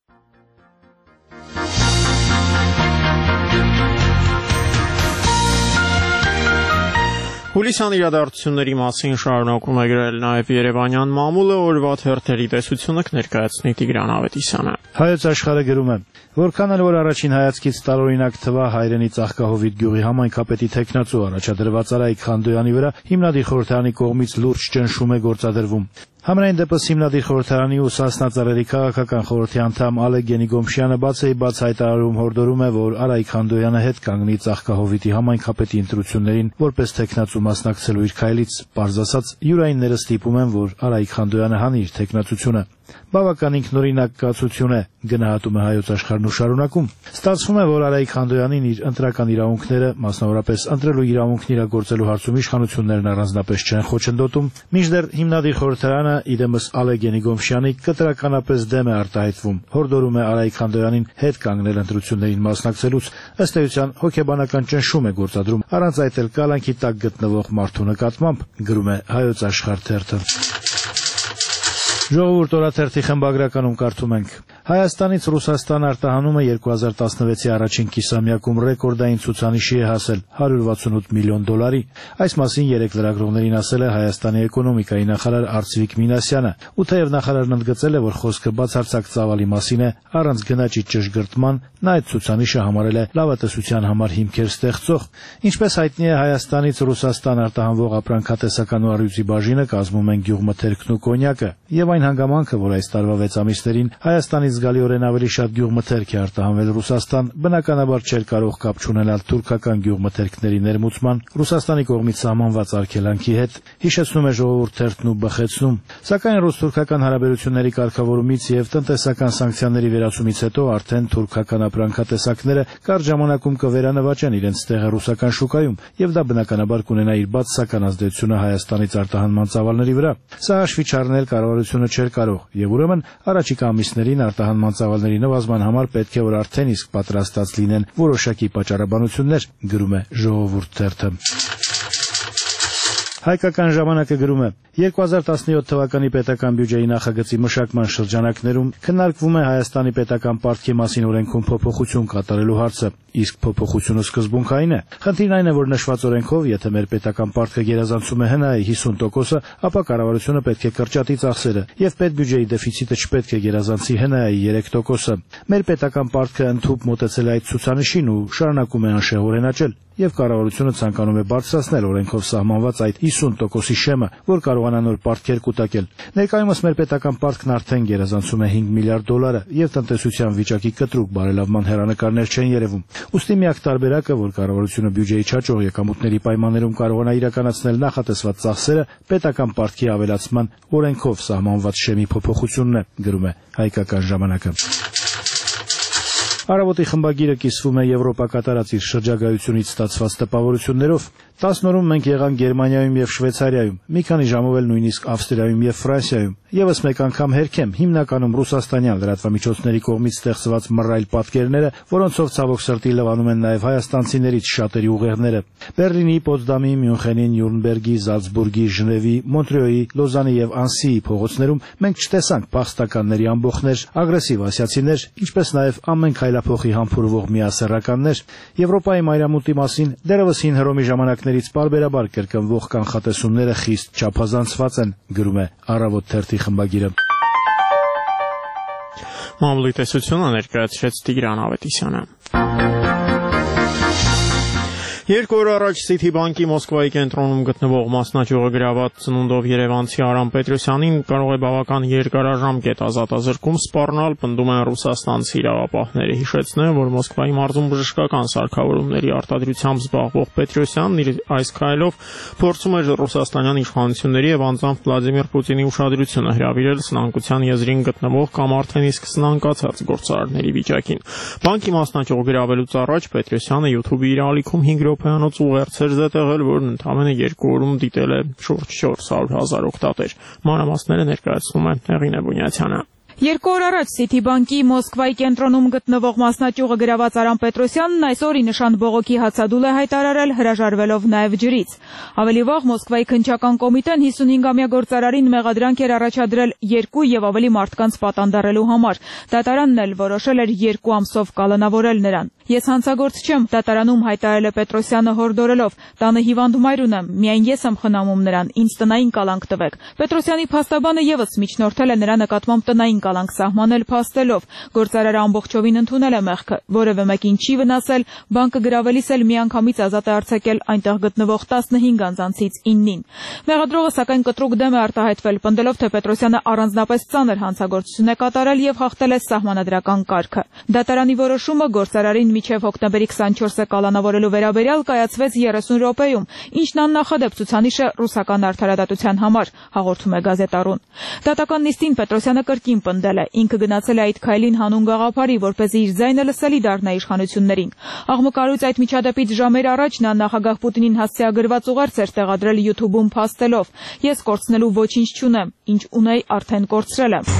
Հուլիսյան իրադարձությունների մասին շարունակում է գրել նաև Երևանյան մամուլը, օրվա թերթերի տեսությունը կներկայացնի Տիգրան Ավետիսյանը։ Հայոց աշխարհը գրում է. Որքան էլ որ առաջին հայացքից տարօրինակ թվա հայրենի Ծաղկահովիտ գյուղի համայնքապետի տեխնացու առաջադրված Արայիկ Խանդոյանի վրա, հիմնադիր խորհրդարանի կողմից լուրջ ճնշում է գործադրվում։ Համենայն դեպս հիմնադիր խորհրդարանի ու Սասնա ծռերի քաղաքական խորհրդի անդամ Ալեկ Գենիգոմշյանը բաց հայտարարում հորդորում է, որ Արայիկ Խանդոյանը հետ կանգնի Ծաղկահովիտի համայնքապետի ընտրություններին որպես տեխնացու մասնակցելու իր քայլից, պարզ ասած, յուրայինները ստիպում են, որ Արայիկ Խանդոյանը հանի իր տեխնացությունը։ Բավական ինքնօրինակ կացություն է, գնահատում է Հայոց աշխարհն ու շարունակում։ Ստացվում է, որ Արայիկ Խանդոյանին իր ընտրական իրավունքները, մասնավորապես ընտրելու իրավունքն իրագործելու հարցում իշխանություններն առանձնապես չեն խոչընդոտում, մինչդեռ հիմնադիր խորհրդարանը իրեմս Ալեկ Գենիգոմշյանի կտրականապես դեմ է արտահայտվում, հորդորում է Արայիկ Խանդոյանին հետ կանգնել ընտրություններին մասնակցելուց, ըստ էության հոգեբանական ճնշում է գործադրում, առանց այդ էլ կալանքի տակ գտնվող մարդու նկատմամբ, գրում է Հայոց աշխարհ թերթը։ Ժողովուրդ օրաթերթի խմբագրականում կարդում ենք. Հայաստանից Ռուսաստան արտահանումը 2016-ի առաջին կիսամյակում ռեկորդային ցուցանիշի է հասել $168 միլիոն։ Այս մասին երեկ լրագրողներին ասել է Հայաստանի էկոնոմիկայի նախարար Արծվիկ Մինասյանը, ու թեև նախարարն ընդգծել է, որ խոսքը բացարձակ ծավալի մասին է, առանց գնաճի ճշգրտման, նա այդ ցուցանիշը համարել է լավատեսության համար հիմքեր ստեղծող։ Ինչպես հայտնի է, Հայաստանից Ռուսաստան արտահանվող ապրանքատեսական ու առյուծի բաժինը կազմում են գյուղմթերքն ու կոնյակը, եւ այն հանգամանքը, որ այս տարվա 6 ամիսներին Հայաստանից զգալիորեն ավելի շատ գյուղմթերք է արտահանվել Ռուսաստան, բնականաբար չէր կարող կապ չունենալ թուրքական գյուղմթերքների ներմուծման Ռուսաստանի կողմից սահմանված արգելանքի հետ, հիշեցնում է Ժողովուրդ թերթն ու բխեցնում։ Սակայն ռուս-թուրքական հարաբերությունների կարգավորումից եւ տնտեսական սանկցիաների վերացումից հետո արդեն թուրքական ապրանքատեսակները կարճ ժամանակում կվերանվաճեն իրենց տեղը ռուսական շուկայում, եւ դա բնականաբար կունենա իր բացասական ազդեցությունը Հայաստանից արտահանման ծավալների վրա։ Սա հաշվի չառնել կառավարությունը չէր կարող, եւ ուրեմն առաջիկա ամիսներին արտահանման ծավալների նվազման համար պետք է որ արդեն իսկ պատրաստած լինեն որոշակի պատճառաբանություններ, գրում է Ժողովուրդ թերթը։ Հայկական ժամանակը գրում է. 2017 թվականի պետական բյուջեի նախագծի մշակման շրջանակներում քննարկվում է Հայաստանի պետական պարտքի մասին օրենքում փոփոխություն կատարելու հարցը, իսկ փոփոխությունը սկզբունքային է։ Խնդիրն այն է, որ նշված օրենքով, եթե մեր պետական պարտքը գերազանցում է ՀՆԱ-ի 50%, ապա կառավարությունը պետք է կրճատի ծախսերը, եւ պետբյուջեի դեֆիցիտը չպետք է գերազանցի ՀՆԱ-ի 3%։ Մեր պետական պարտքը ընդհուպ մոտեցել է այդ ցուցանիշին ու շարունակում է անշեղորեն աճել, եւ կառավարությունը ցանկանում է բարձրացնել օրենքով սահմանված այդ 50%-ի շեմը, որ կարողանա նոր պարտքեր կուտակել։ Ներկայումս մեր պետական պարտքն արդեն գերազանցում է $5 միլիարդ եւ տնտեսության վիճակի կտրուկ բարելավման հեռանկարներ չեն երևում։ Ուստի միակ տարբերակը, որ կառավարությունը բյուջեի չաճող եկամուտների պայմաններում կարողանա իրականացնել նախատեսված ծախսերը, պետական պարտքի ավելացման օրենքով սահմանված շեմի փոփոխությունն է, գրում է Հայկական ժամանակը։ Առավոտի խմբագիրը կիսվում է Եվրոպա կատարած իր շրջագայությունից ստացված տպավորություններով։ 10 օրում մենք եղանք Գերմանիայում եւ Շվեյցարիայում, մի քանի ժամով էլ նույնիսկ Ավստրիայում եւ Ֆրանսիայում։ Եվս մեկ անգամ հերքեմ հիմնականում ռուսաստանյան լրատվամիջոցների կողմից ստեղծված մռայլ պատկերները, որոնցով ցավոք սրտի լվանում են նաեւ հայաստանցիներից շատերի ուղեղները։ Բերլինի, Պոտսդամի, Մյունխենի, Նյուրնբերգի, Զալցբուրգի, Ժնևի, Մոնտրեոյի, Լոզանի եւ Անսիի փողոցներում մենք չտեսանք փախստականների ամբոխներ, ագրեսիվ ասիացիներ, ինչպես նաեւ ամեն քայլափոխի համբուրվող միասեռականներ։ Եվրոպայի մայրամուտի մասին դեռևս հին Հռոմի ժամանակներից պարբերաբար կրկնվող կանխատեսումները խիստ չափազանցված են, գրում է Առավոտ թերթի խմբագիրը։ Մամուլի տեսությունը ներկայացրեց Տիգրան Ավետիսյանը։ 2 օր առաջ Citibank-ի Մոսկվայի կենտրոնում գտնվող մասնաճյուղը գրաված ծնունդով երևանցի Արամ Պետրոսյանին կարող է բավական երկարաժամկետ ազատազրկում սպառնալ, պնդում են ռուսաստանցի իրավապահները։ Հիշեցնեմ, որ Մոսկվայի մարզում բժշկական սարքավորումների արտադրությամբ զբաղվող Պետրոսյանն իր այս քայլով փորձում էր ռուսաստանյան իշխանությունների եւ անձամբ Վլադիմիր Պուտինի ուշադրությունը հրավիրել սնանկության եզրին գտնվող կամ արդեն իսկ սնանկացած գործարարների վիճակին։ Բանկի մասնաճյուղ գրավելուց առաջ Պետրոսյանը YouTube-ի իր ալիքում 5 րոպեանոց ուղերձ էր զետեղել, որն ընդամենը 2 օրում դիտել է շուրջ 400,000 օգտատեր։ Մանրամասները ներկայացնում է Հեղինե Բունյացյանը։ 2 օր առաջ Citibank-ի Մոսկվայի կենտրոնում գտնվող մասնաճյուղը գրաված Արամ Պետրոսյանն այսօր ի նշան բողոքի հացադուլ է հայտարարել, հրաժարվելով նաև ջրից։ Ավելի վաղ Մոսկվայի քննչական կոմիտեն 55-ամյա գործարարին մեղադրանք էր առաջադրել 2 եւ ավելի մարդկանց պատանդարելու համար։ Դատարանն էլ որոշել էր 2 ամսով կալանավորել նրան։ Ես հանցագործ չեմ, դատարանում հայտարարել է Պետրոսյանը հորդորելով։ Տանը հիվանդ մայր ունեմ, միայն ես եմ խնամում նրան, ինձ տնային կալանք տվեք։ Պետրոսյանի փաստաբանը եւս միջնորդել է նրա նկատմամբ տնային կալանք սահմանել փաստելով։ Գործարարը ամբողջովին ընդունել է մեղքը, որևէ մեկին չի վնասել, բանկը գրավելիս էլ միանգամից ազատ է արձակել այնտեղ գտնվող 15 անձանցից 9-ին։ Մեղադրողը սակայն կտրուկ դեմ է արտահայտվել, պնդելով, թե Պետրոսյանը առանձնապես ծանր հանցագործություն է կատարել եւ խախտել է սահմանադրական կարգը։ Դատարանի որոշումը գործարարին մինչև հոկտեմբերի 24-ը կալանավորելու վերաբերյալ կայացվեց 30 րոպեում, ինչն աննախադեպ ցուցանիշ է ռուսական արդարադատության համար, հաղորդում է գազետառուն։ Դատական նիստին Պետրոսյանը կրկին պնդել է, ինքը գնացել է այդ քայլին հանուն գաղափարի, որպեսզի իր ձայնը լսելի դառնա իշխանություններին։ Աղմկարուց այդ միջադեպից ժամեր առաջ նա նախագահ Պուտինին հասցեագրված ուղերձ էր տեղադրել YouTube-ում փաստելով. Ես կորցնելու ոչինչ չունեմ, ինչ ունեի արդեն կորցրել եմ։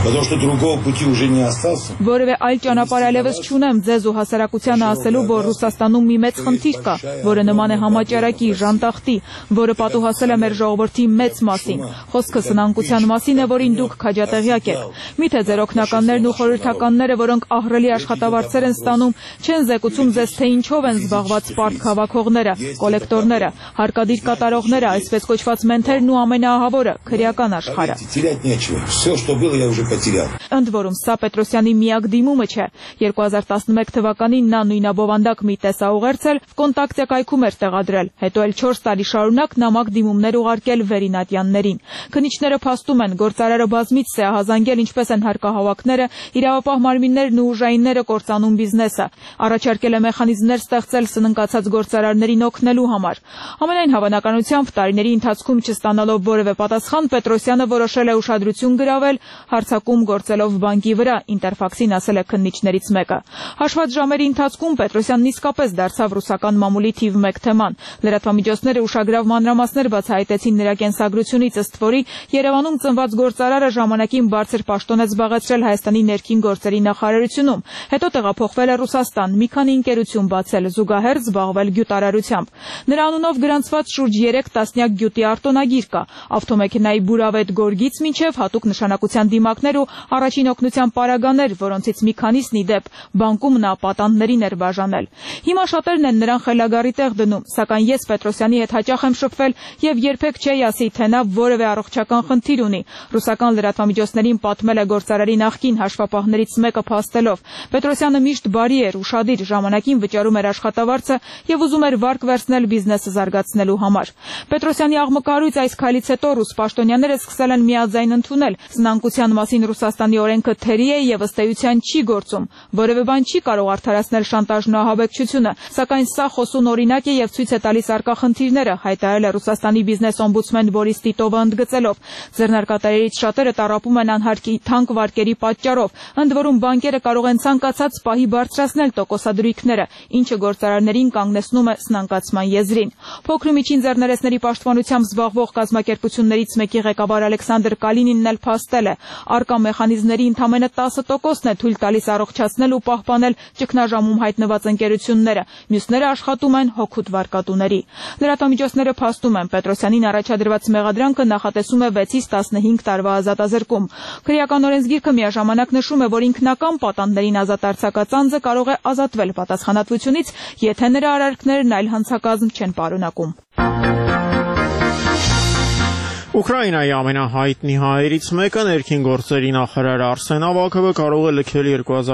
Որևէ այլ ճանապարհ այլևս չունեմ ձեզ ու հասարակությանը ասելու, որ Ռուսաստանում մի մեծ խնդիր կա, որը նման է համաճարակի, ժանտախտի, որը պատուհասել է մեր ժողովրդի մեծ մասին։ Խոսքը սնանկության մասին է, որին դուք քաջատեղյակ եք։ Միթե ձեր օգնականներն ու խորհրդականները, որոնք ահռելի աշխատավարձեր են ստանում, չեն զեկուցում ձեզ, թե ինչով են զբաղված պարտք հավաքողները, կոլեկտորները, հարկադիր կատարողները, այսպես կոչված մենթերն ու ամենաահավորը, քրեական աշխարհը։ Ընդ որում, սա Պետրոսյանի միակ դիմումը չէ։ 2011 թվականին նա նույնաբովանդակ մի տեսաուղերձել Վկոնտակտե կայքում էր տեղադրել, հետո էլ 4 տարի շարունակ նամակ դիմումներ ուղարկել Վերինատյաններին։ Քննիչները փաստում են, գործարարը բազմից սեահազանգել ինչպես են հարկահավաքները, իրավապահ մարմիններն ու ուժայինները կործանում բիզնեսը։ Առաջարկել է մեխանիզմներ ստեղծել սնանկացած գործարարներին օգնելու համար։ Ամենայն հավանականությամբ տարիների ընթացքում չստանալով որևէ պատասխան, Պետրոսյանը որոշել է ուշադրություն գրավել, հարձակում գործելով բանկի վրա, Ինտերֆաքսին ասել է քննիչներից մեկը։ Հաշված ժամերի ընթացքում Պետրոսյանն իսկապես դարձավ ռուսական մամուլի թիվ 1 թեման։ Լրատվամիջոցները ուշագրավ մանրամասներ բացահայտեցին նրա կենսագրությունից, ըստ որի Երևանում ծնված գործարարը ժամանակին բարձր պաշտոն է զբաղեցրել Հայաստանի ներքին գործերի նախարարությունում, հետո տեղափոխվել է Ռուսաստան, մի քանի ընկերություն բացել, զուգահեռ զբաղվել գյուտարարությամբ։ Նրա անունով գրանցված շուրջ 3 տասնյակ գյուտի արտոնագիր կա, ավտոմեքենայի բուրավետ գորգից մինչև հատուկ նշանակության դիմակներ ու առաջին օգնության պարագաներ, որոնցից մի քանիսն ի դեպ բանկում նա պատանդներին էր բաժանել։ Հիմա շատերն են նրան խելագարի տեղ դնում, սակայն ես Պետրոսյանի հետ հաճախ եմ շփվել եւ երբեք չէի ասի, թե նա որևէ առողջական խնդիր ունի։ Ռուսական լրատվամիջոցներին պատմել է գործարարը գործարարի նախկին հաշվապահներից մեկը փաստելով։ Պետրոսյանը միշտ բարի էր, ուշադիր, ժամանակին վճարում էր աշխատավարձը եւ ուզում էր վարկ վերցնել բիզնեսը զարգացնելու համար։ Պետրոսյանի աղմկարույց այս քայլից հետո ռուս պաշտոնյաները սկսել են միաձայն ընդունել զնակության մասին Ռուսաստանի օրենքը թերի է եւ ըստ էության չի գործում։ Որևէ բան չի կարող արդարացնել շանտաժն ու ահաբեկչությունը, սակայն սա խոսուն օրինակ է եւ ցույց է տալիս արկա խնդիրները, հայտարարել է Ռուսաստանի բիզնես օմբուդսմեն Բորիս Տիտովը ընդգծելով։ Ձեռնարկատերերից շատերը տառապում են անհարկի թանկ վարկերի պատճառով, ընդ որում բանկերը կարող են ցանկացած պահի բարձրացնել տոկոսադրույքները, ինչը գործարարներին կանգնեցնում է սնանկացման եզրին։ Փոքր ու միջին ձեռներեցների պաշտպանությամբ զբաղվող կազմակերպություններից մեկի ղեկավար Ալեքսանդր Կալինինն էլ փաստել է, արկա մեխանիզմների ընդամենը 10%-ն է թույլ տալիս առողջացնել ու պահպանել ճգնաժամում հայտնված ընկերությունները, մյուսները աշխատում են հօգուտ վարկատուների։ Լրատվամիջոցները փաստում են, Պետրոսյանին առաջադրված մեղադրանքը նախատեսում է 6-ից 15 տարվա ազատազրկում։ Քրեական օրենսգիրքը միաժամանակ նշում է, որ ինքնական պատանդներին ազատ արձակած անձը կարող է ազատվել պատասխանատվությունից, եթե նրա արարքներն այլ հանցակազմ չեն պարունակում։ Ուկրաինայի ամենահայտնի հայերից մեկը ներքին գործերի նախարար Արսեն Ավակովը կարող է լքել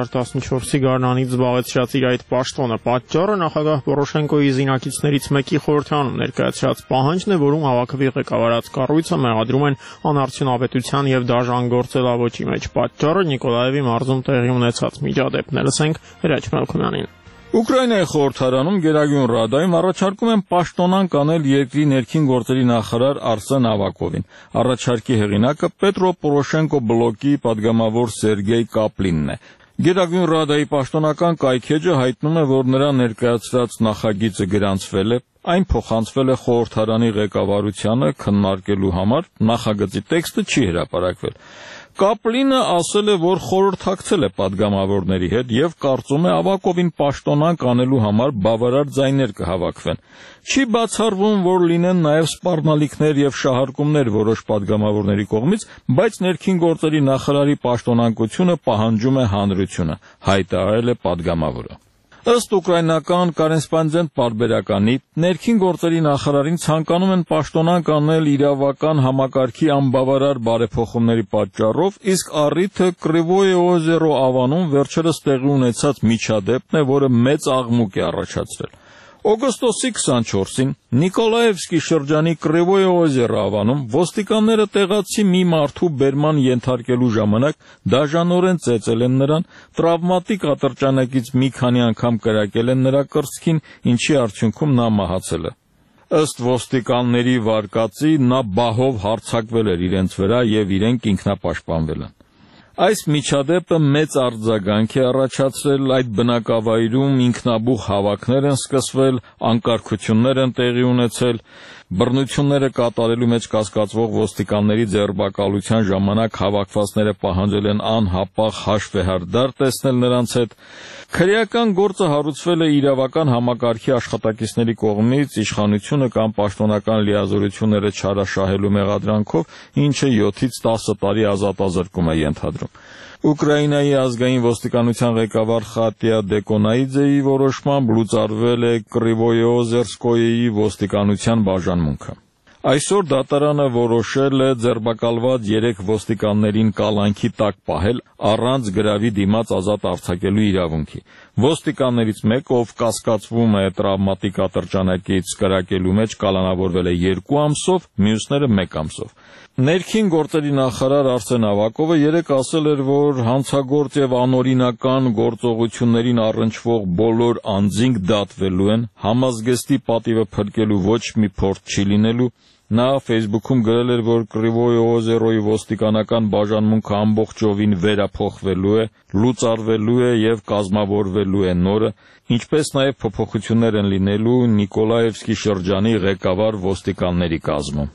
2014-ի գարնանից զբաղեցրած իր այդ պաշտոնը։ Պատճառը նախագահ Պորոշենկոյի զինակիցներից մեկի խորհրդանում ներկայացրած պահանջն է, որում Ավակովի ղեկավարած կառույցը մեղադրում են անարդյունավետության եւ դաժան գործելավոճի մեջ։ Պատճառը Նիկոլաևի մարզում տեղի ունեցած միջադեպն է։ Լսենք Հրաչ Մելքոյանին։ Ուկրաինայի խորհրդարանում Գերագույն Ռադայում առաջարկում են պաշտոնանկ անել երկրի ներքին գործերի նախարար Արսեն Ավակովին։ Առաջարկի հեղինակը Պետրո Պորոշենկո բլոկի падգամավոր Սերգեյ Կապլինն է։ Գերագույն Ռադայի պաշտոնական կայքեջը հայտնում է, որ նրա ներկայացրած նախագիծը գրանցվել է, այն փոխանցվել է խորհրդարանի ղեկավարությանը քննարկելու համար, նախագծի տեքստը չի հրապարակվել։ Կապլինը ասել է, որ խորհրդակցել է падգամավորների հետ եւ կարծում է Ավակովին պաշտոնանկ անելու համար բավարար ձայներ կհավաքվեն։ Չի բացառվում, որ լինեն նաեւ սպառնալիքներ եւ շահարկումներ որոշ падգամավորների կողմից, բայց ներքին գործերի նախարարի պաշտոնանկությունը պահանջում է հանրությունը, հայտարարել է падգամավորը։ Ըստ ուկրաինական կորեսպոնդենտ պարբերականի, ներքին գործերի նախարարին ցանկանում են պաշտոնանկ անել իրավական համակարգի անբավարար բարեփոխումների պատճառով, իսկ առիթը Կրիվոյե օզերո ավանում վերջերս տեղի ունեցած միջադեպն է, որը մեծ աղմուկ է առաջացրել։ Օգոստոսի 24-ին Նիկոլաևսկի շրջանի Կրիվոյե օզերո ավանում ոստիկանները տեղացի մի մարդու բերման ենթարկելու ժամանակ դաժանորեն ծեծել են նրան, տրավմատիկ ատրճանակից մի քանի անգամ կրակել են նրա կրծքին, ինչի արդյունքում նա մահացել է։ Ըստ ոստիկանների վարկածի նա բահով հարձակվել էր իրենց վրա եւ իրենք ինքնապաշտպանվել են։ Այս միջադեպը մեծ արձագանք է առաջացրել, այդ բնակավայրում ինքնաբուխ հավաքներ են սկսվել, անկարգություններ են տեղի ունեցել, բռնությունները կատարելու մեջ կասկածվող ոստիկանների ձերբակալության ժամանակ հավաքվածները պահանջել են անհապաղ հաշվեհարդար տեսնել նրանց հետ։ Քրեական գործը հարուցվել է իրավական համակարգի աշխատակիցների կողմից իշխանությունը կամ պաշտոնական լիազորությունները չարաշահելու մեղադրանքով, ինչը 7-ից 10 տարի ազատազրկում է ենթադրում։ Ուկրաինայի ազգային ոստիկանության ղեկավար Խատիա Դեկոնայիձեի որոշմամբ լուծարվել է Կրիվոյե օզերսկոյեի ոստիկանության բաժանմունքը։ Այսօր դատարանը որոշել է ձերբակալված 3 ոստիկաններին կալանքի տակ պահել առանց գրավի դիմաց ազատ արձակելու իրավունքի։ Ոստիկաններից մեկը, ով կասկածվում է տրավմատիկ ատրճանակից կրակելու մեջ, կալանավորվել է 2 ամսով, մյուսները 1 ամսով։ Ներքին գործերի նախարար Արսեն Ավակովը երեկ ասել էր, որ հանցագործ եւ անօրինական գործողություններին առնչվող բոլոր անձինք դատվելու են, համազգեստի պատիվը փրկելու ոչ մի փորձ չի լինելու։ Նա Facebook-ում գրել էր, որ Կրիվոյե օզերոյի ոստիկանական բաժանմունքը ամբողջովին վերափոխվելու է, լուծարվելու է եւ կազմավորվելու է նորը, ինչպես նաեւ փոփոխություններ են լինելու Նիկոլաևսկի շրջանի ղեկավար ոստիկանների կազմում։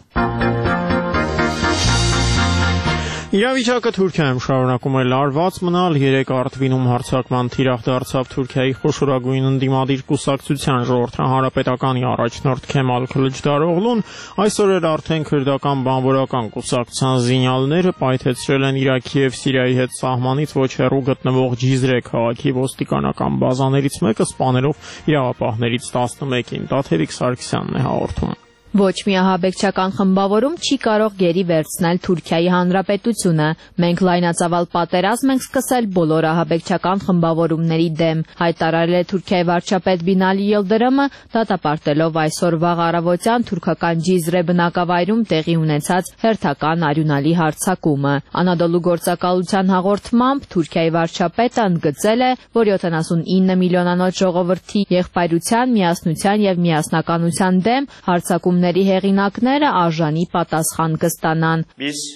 Իրավիճակը Թուրքիայում շարունակում է լարված մնալ, 3 Արտվինում հարձակման թիրախ դարձավ Թուրքիայի խոշորագույն ընդդիմադիր կուսակցության ժողովրդական հանրապետականի առաջնորդ Քեմալ Քլիչդարօղլուն այսօր էր արդեն քրդական բանվորական կուսակցության զինյալները պայթեցրել են Իրաքի եւ Սիրիայի հետ սահմանից ոչ հեռու գտնվող Ջիզրե քաղաքի ոստիկանական բազաներից մեկը, սպանելով իրավապահներից 11-ին։ Տաթևիկ Սարգսյանն է հաղորդում։ Ոչ մի ահաբեկչական խմբավորում չի կարող գերի վերցնել Թուրքիայի Հանրապետությունը։ Մենք լայնածավալ պատերազմ ենք սկսել բոլոր ահաբեկչական խմբավորումների դեմ, հայտարարել է Թուրքիայի վարչապետ Բինալի Yıldırımը, դատապարտելով այսօր վաղ առավոտյան թուրքական Cizre բնակավայրում տեղի ունեցած հերթական արյունալի հարձակումը։ Անադոլու գործակալության հաղորդմամբ Թուրքիայի վարչապետը ընդգծել է, որ 79 միլիոնանոց ժողովրդի եղբայրության, միասնության եւ միասնականության դեմ հարձակումների հեղինակները արժանի պատասխան կստանան։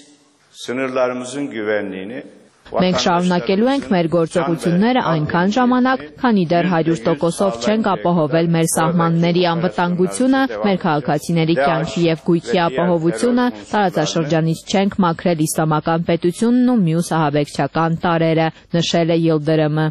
Մենք շարունակելու ենք մեր գործողությունները այնքան ժամանակ, քանի դեռ 100%-ով չենք ապահովել մեր սահմանների անվտանգությունը, մեր քաղաքացիների կյանքի եւ գույքի ապահովությունը, տարածաշրջանից չենք մաքրել իսլամական պետությունն ու մյուս ահաբեկչական տարրերը, նշել է Yıldırımը։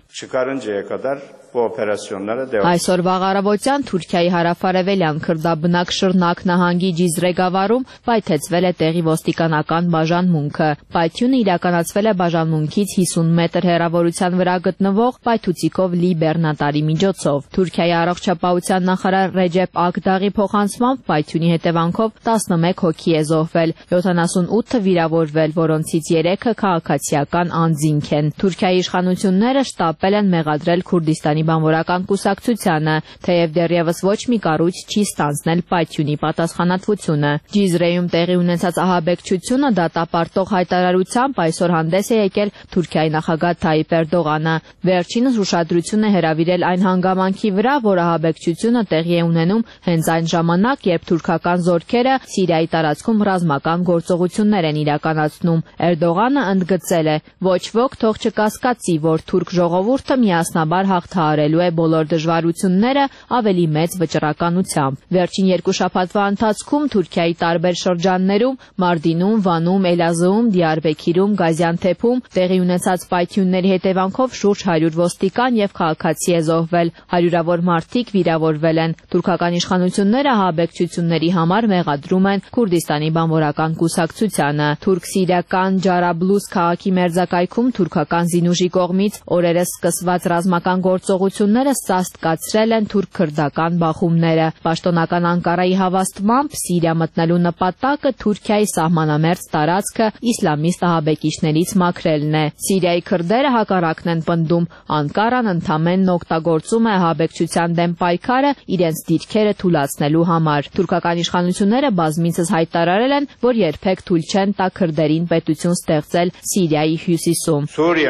Այսօր վաղ առավոտյան Թուրքիայի հարավարևելյան քրդաբնակ Շռնակ նահանգի Cizre գավառում պայթեցվել է տեղի ոստիկանական բաժանմունքը։ Պայթյունը իրականացվել է բաժանմունքից 50 մետր հեռավորության վրա գտնվող պայթուցիկով լի բեռնատարի միջոցով։ Թուրքիայի առողջապահության նախարար Ռեջեփ Ակդաղի փոխանցմամբ պայթյունի հետևանքով 11 հոգի է զոհվել, 78-ը վիրավորվել, որոնցից 3-ը քաղաքացիական անձինք են։ Թուրքիայի իշխանությունները շտապել են մեղադրել Քուրդիստանի բանվորական կուսակցությանը, թեև դեռևս ոչ մի կառույց չի ստանձնել պայթյունի պատասխանատվությունը։ Cizre'ում տեղի ունեցած ահաբեկչությունը դատապարտող հայտարարությամբ այսօր հանդես է եկել Թուրքիայի նախագահ Թայիպ Էրդողանը։ Վերջինս ուշադրություն է հրավիրել այն հանգամանքի վրա, որ ահաբեկչությունը տեղի է ունենում հենց այն ժամանակ, երբ թուրքական զորքերը Սիրիայի տարածքում ռազմական գործողություններ են իրականացնում։ Էրդողանը ընդգծել է. ոչ ոք թող չկասկածի, որ թուրք ժողովուրդը միասնաբար հաղթահարելու է բոլոր դժվարությունները ավելի մեծ վճռականությամբ։ Վերջին 2 շաբաթվա ընթացքում Թուրքիայի տարբեր շրջաններում Մարդինում, Վանում, Էլազığում, Դիարբեքիրում, Գազիանթեփում տեղի ունեցած պայթյունների հետևանքով շուրջ 100 ոստիկան եւ քաղաքացի է զոհվել, հարյուրավոր մարդիկ վիրավորվել են։ Թուրքական իշխանությունները ահաբեկչությունների համար մեղադրում են Քուրդիստանի բանվորական կուսակցությանը։ Թուրք-սիրիական Ջարաբլուս քաղաքի մերձակայքում թուրքական զինուժի կողմից օրերս սկսված ռազմական գործողությունները սաստկացրել են թուրք-քրդական բախումները։ Պաշտոնական Անկարայի հավաստմամբ Սիրիա մտնելու նպատակը Թուրքիայի սահմանամերձ տարածքը իսլամիստ ահաբեկիչներից մաքրելն է։ Սիրիայի քրդերը հակառակն են պնդում, Անկարան ընդամենն օգտագործում է ահաբեկչության դեմ պայքարը իրենց դիրքերը թուլացնելու համար։ Թուրքական իշխանությունները բազմիցս հայտարարել են, որ երբեք թույլ չեն տա քրդերին պետություն ստեղծել Սիրիայի հյուսիսում։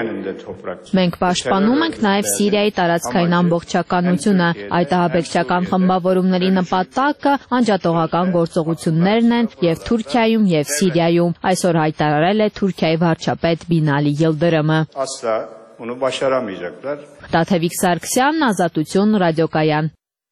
Մենք պաշտպանում ենք նաև Սիրիայի տարածքային ամբողջականությունը, այդ ահաբեկչական խմբավորումների նպատակը անջատողական գործողություններն են եւ Թուրքիայում եւ Սիրիայում, այսօր հայտարարել է Թուրքիայի վարչապետ Բինալի Yıldırımը։ Տաթևիկ Սարգսյան, Ազատություն, ռադիոկայան։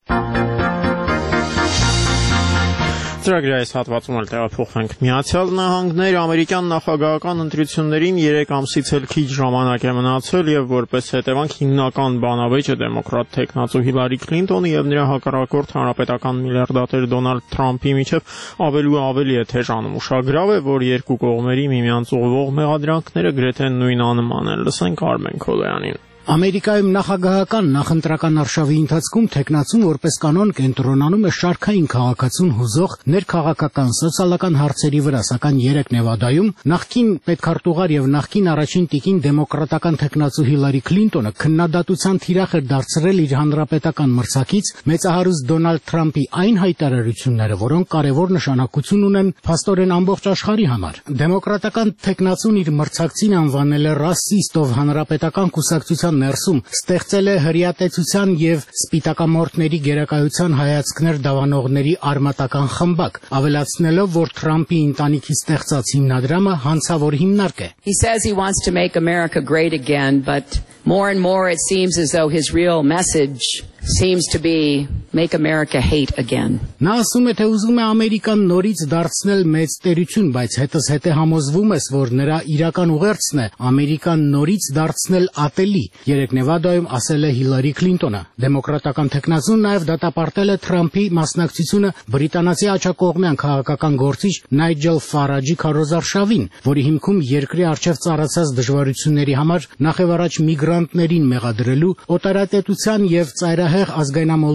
Ծրագրի այս հատվածում էլ տեղափոխվենք Միացյալ Նահանգներ, ամերիկյան նախագահական ընտրություններին 3 ամսից էլ քիչ ժամանակ է մնացել եւ որպես հետևանք հիմնական բանավեճը դեմոկրատ թեկնածու Հիլարի Քլինտոնի եւ նրա հակառակորդ հանրապետական միլիարդատեր Դոնալդ Թրամփի միջև ավելի ու ավելի է թեժանում։ Ուշագրավ է, որ երկու կողմերի միմյանց ուղղող մեղադրանքները գրեթե նույն անման են։ Լսենք Արմեն Քոլոյանին։ Ամերիկայում նախագահական նախընտրական արշավի ընթացքում թեկնածուն որպես կանոն կենտրոնանում է շարքային քաղաքացուն հուզող ներքաղաքական սոցիալական հարցերի վրա, սակայն երեք Նևադայում նախկին պետքարտուղար եւ նախկին առաջին տիկին դեմոկրատական թեկնածու Հիլարի Քլինտոնը քննադատության թիրախ էր դարձրել իր հանրապետական մրցակից մեծահարուստ Դոնալդ Թրամփի այն հայտարարությունները, որոնք կարևոր նշանակություն ունեն փաստորեն ամբողջ աշխարհի համար։ Դեմոկրատական թեկնածուն իր մրցակցին անվանել է ռասիստ, ով հանրապետական կուսակցության ներսում ստեղծել է հրեատեցության եւ սպիտակամորթների գերակայության հայացքներ դավանողների արմատական խմբակ, ավելացնելով, որ Թրամփի ընտանիքի ստեղծած հիմնադրամը հանցավոր հիմնարկ է։ He says he wants to make America great again, but more and more it seems as though his real message seems to be make America hate again. Նա ասում է, թե ուզում է Ամերիկան նորից դարձնել մեծ տերություն, բայց հետզհետե համոզվում ես, որ նրա իրական ուղերձն է Ամերիկան նորից դարձնել ատելի, երեք Նևադայում ասել է Հիլարի Քլինտոնը։ Դեմոկրատական թեկնածուն նաև դատապարտել է Թրամփի մասնակցությունը բրիտանացի աջակողմյան քաղաքական գործիչ Նայջել Ֆարաջի քարոզարշավին, որի հիմքում երկրի առջև ծառացած դժվարությունների համար նախ եւ առաջ միգրանտներին մեղադրելու, օտարատետության եւ ծայրահեղ ազգայնամոլության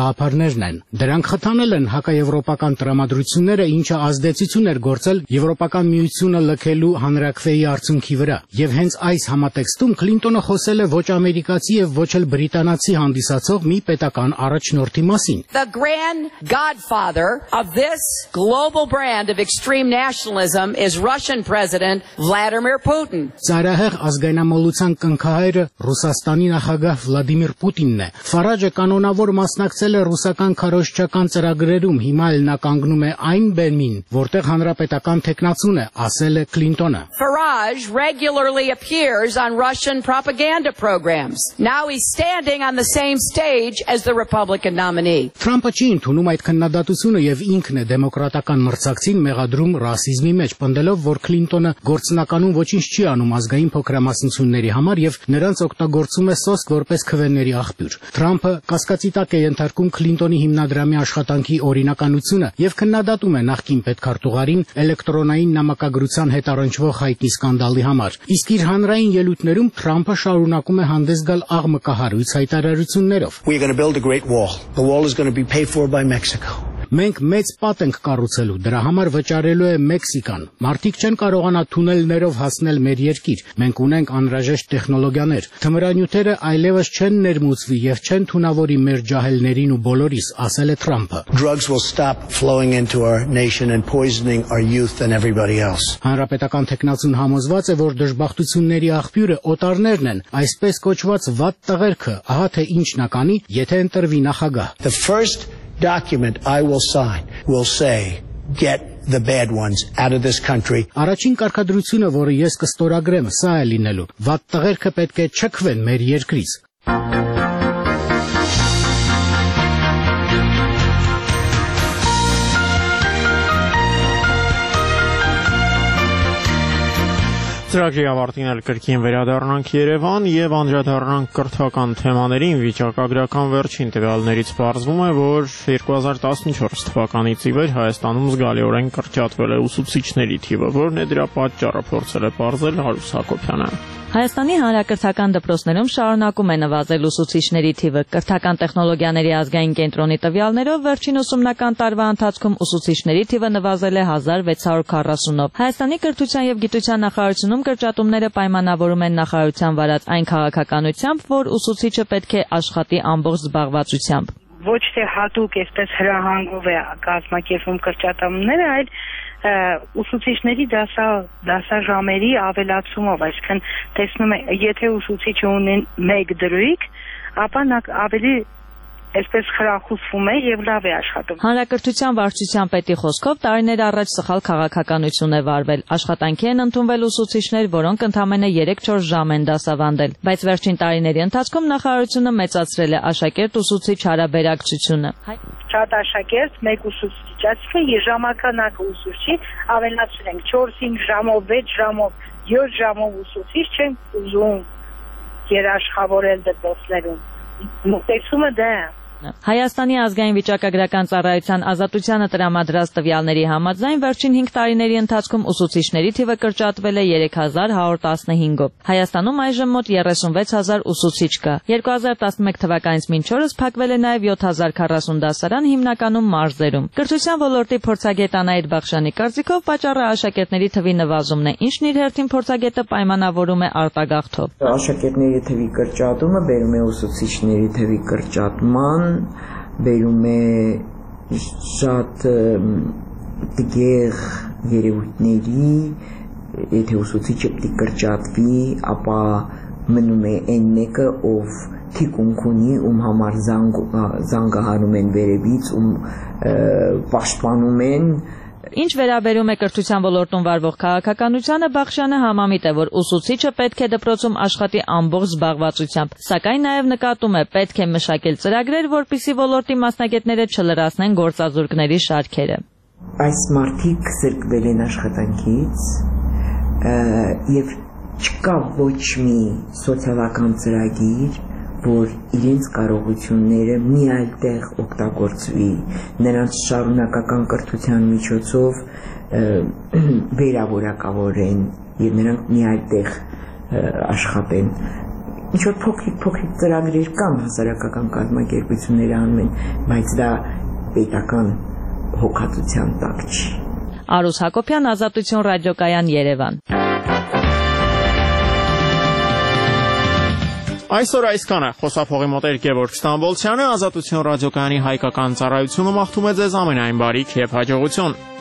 գաղափարներն են։ Դրանք խթանել են հակաեվրոպական տրամադրությունները, ինչը ազդեցություն էր գործել Եվրոպական միությունը լքելու հանրաքվեի արդյունքի վրա։ Եվ հենց այս համատեքստում Քլինտոնը խոսել է ոչ ամերիկացի եւ ոչ էլ բրիտանացի հանդիսացող մի պետական առաջնորդի մասին։ The grand godfather of this global brand of extreme nationalism is Russian President Vladimir Putin. Ծայրահեղ ազգայնամոլության կնքահայրը Ռուսաստանի նախագահ Վլադիմիր Պուտինն է։ Ֆարաջը կանոնավոր մասնակցել է ռուսական քարոզչական ծրագրերում, հիմա էլ նա կանգնում է այն բեմին, որտեղ հանրապետական թեկնածուն է, ասել է Քլինտոնը։ Farage regularly appears on Russian propaganda programs. Now he's standing on the same stage as the Republican nominee. Թրամփը չի ընդունում այդ քննադատությունը եւ ինքն է դեմոկրատական մրցակցին մեղադրում ռասիզմի մեջ, պնդելով, որ Քլինտոնը գործնականում ոչինչ չի անում ազգային փոքրամասնությունների համար եւ նրանց օգտագործում է սոսկ որպես քվեների աղբյուր։ Թրամփը կասկածի տակ է ենթարկում Քլինտոնի հիմնադրամի աշխատանքի օրինականությունը եւ քննադատում է նախկին պետքարտուղարին էլեկտրոնային նամակագրության հետ առնչվող հայտնի սկանդալի համար։ Իսկ իր հանրային ելույթներում Թրամփը շարունակում է հանդես գալ աղմկահարույց հայտարարություններով։ We're going to build a great wall. The wall is going to be paid for by Mexico. Մենք մեծ պատ ենք կառուցելու, դրա համար վճարելու է Մեքսիկան։ Մարդիկ չեն կարողանա թունելներով հասնել մեր երկիր։ Մենք ունենք անհրաժեշտ տեխնոլոգիաներ։ Թմրանյութերը այլևս չեն ներմուծվի եւ չեն թունավորի մեր ջահելներին ու բոլորիս, ասել է Թրամփը։ Drugs will stop flowing into our nation and poisoning our youth and everybody else. Հանրապետական թեկնածուն համոզված է, որ դժբախտությունների աղբյուրը օտարներն են, այսպես կոչված վատ տղերքը, ահա թե ինչ նա կանի, եթե ընտրվի նախագահ։ The first document I will sign will say get the bad ones out of this country. Առաջին կարգադրությունը, որը ես կստորագրեմ, սա է լինելու։ Վատ տղերքը պետք է չքվեն մեր երկրից։ Ծրագրի ավարտին էլ կրկին վերադառնանք Երևան եւ անդրադառնանք կրթական թեմաներին։ Վիճակագրական վերջին տվյալներից պարզվում է, որ 2014 թվականից ի վեր Հայաստանում զգալիորեն կրճատվել է ուսուցիչների թիվը, որն է դրա պատճառը, փորձել է պարզել Հարուս Հակոբյանը։ Հայաստանի հանրակրթական դպրոցներում շարունակում է նվազել ուսուցիչների թիվը։ Կրթական տեխնոլոգիաների ազգային կենտրոնի տվյալներով վերջին ուսումնական տարվա ընթացքում ուսուցիչների թիվը նվազել է 1640-ով։ Հայաստանի կրթության եւ գիտության նախարարությունում կրճատումները պայմանավորում են նախարարության վարած այն քաղաքականությամբ, որ ուսուցիչը պետք է աշխատի ամբողջ զբաղվածությամբ։ Ոչ թե հատուկ այսպես հրահանգով է կազմակերպում կրճատումները, այլ ուսուցիչների դասաժամերի ավելացումով, այսինքն տեսնում է, եթե ուսուցիչը ունեն 1 դրույթ, ապա նա ավելի այսպես խրախուսվում է եւ լավ է աշխատում։ Հանրակրթության վարչության պետի խոսքով տարիներ առաջ սխալ քաղաքականություն է վարվել։ Աշխատանքի են ընդունվել ուսուցիչներ, որոնք ընդամենը 3-4 ժամ են դասավանդել, բայց վերջին տարիների ընթացքում նախարարությունը մեծացրել է աշակերտ-ուսուցիչ հարաբերակցությունը։ Շատ աշակերտ, 1 ուսուցիչ, այսինքն ժամանականակը ուսուցչի ավելացրել ենք 4-5 ժամով, 6 ժամով, 7 ժամով ուսուցիչ չենք ուզում երաշխավորել դպրոցներում։ Մոտեցումը դա է։ Հայաստանի ազգային վիճակագրական ծառայության ազատությանը տրամադրած տվյալների համաձայն վերջին 5 տարիների ընթացքում ուսուցիչների թիվը կրճատվել է 3115-ով։ Հայաստանում այժմ մոտ 36000 ուսուցիչ կա։ 2011 թվականից մինչ օրս փակվել է նաև 7040 դասարան, հիմնականում մարզերում։ Կրթության ոլորտի փորձագետ Անահիտ Բախշյանի կարծիքով պատճառը աշակերտների թվի նվազումն է, ինչն իր հերթին փորձագետը պայմանավորում է արտագաղթով։ Աշակերտների թվի կրճատումը բերում է ուսուցիչների թվի կրճատման, բերում է շատ դգեղ երևույթների, եթե ուսուցիչը պետք է կրճատվի, ապա մնում է այն մեկը, ով թիկունք ունի, ում համար զանգահարում են վերևից, ում պաշտպանում են։ Ինչ վերաբերում է կրթության ոլորտում վարվող քաղաքականությանը, Բախշյանը համամիտ է, որ ուսուցիչը պետք է դպրոցում աշխատի ամբողջ զբաղվածությամբ, սակայն նաև նկատում է, պետք է մշակել ծրագրեր, որպեսզի ոլորտի մասնագետները չլրացնեն գործազուրկների շարքերը։ Այս մարդիկ զրկվել են աշխատանքից եւ չկա ոչ մի սոցիալական ծրագիր, որ իրենց կարողությունները մի այլ տեղ օգտագործվի, նրանց շարունակական կրթության միջոցով վերավորակավորեն եւ նրանք մի այլ տեղ աշխատեն։ ինչ որ փոքրիկ ծրագրեր կան հասարակական կազմակերպությունները անում են, բայց դա պետական հոգատության տակ չի։ Արուս Հակոբյան, Ազատություն ռադիոկայան, Երևան։ Այսօր այսքանը։ Խոսափողի մոտ Գևորգ Ստամբոլցյանը, Ազատություն ռադիոկայանի հայկական ծառայությունը մաղթում է ձեզ ամենայն բարիք եւ հաջողություն։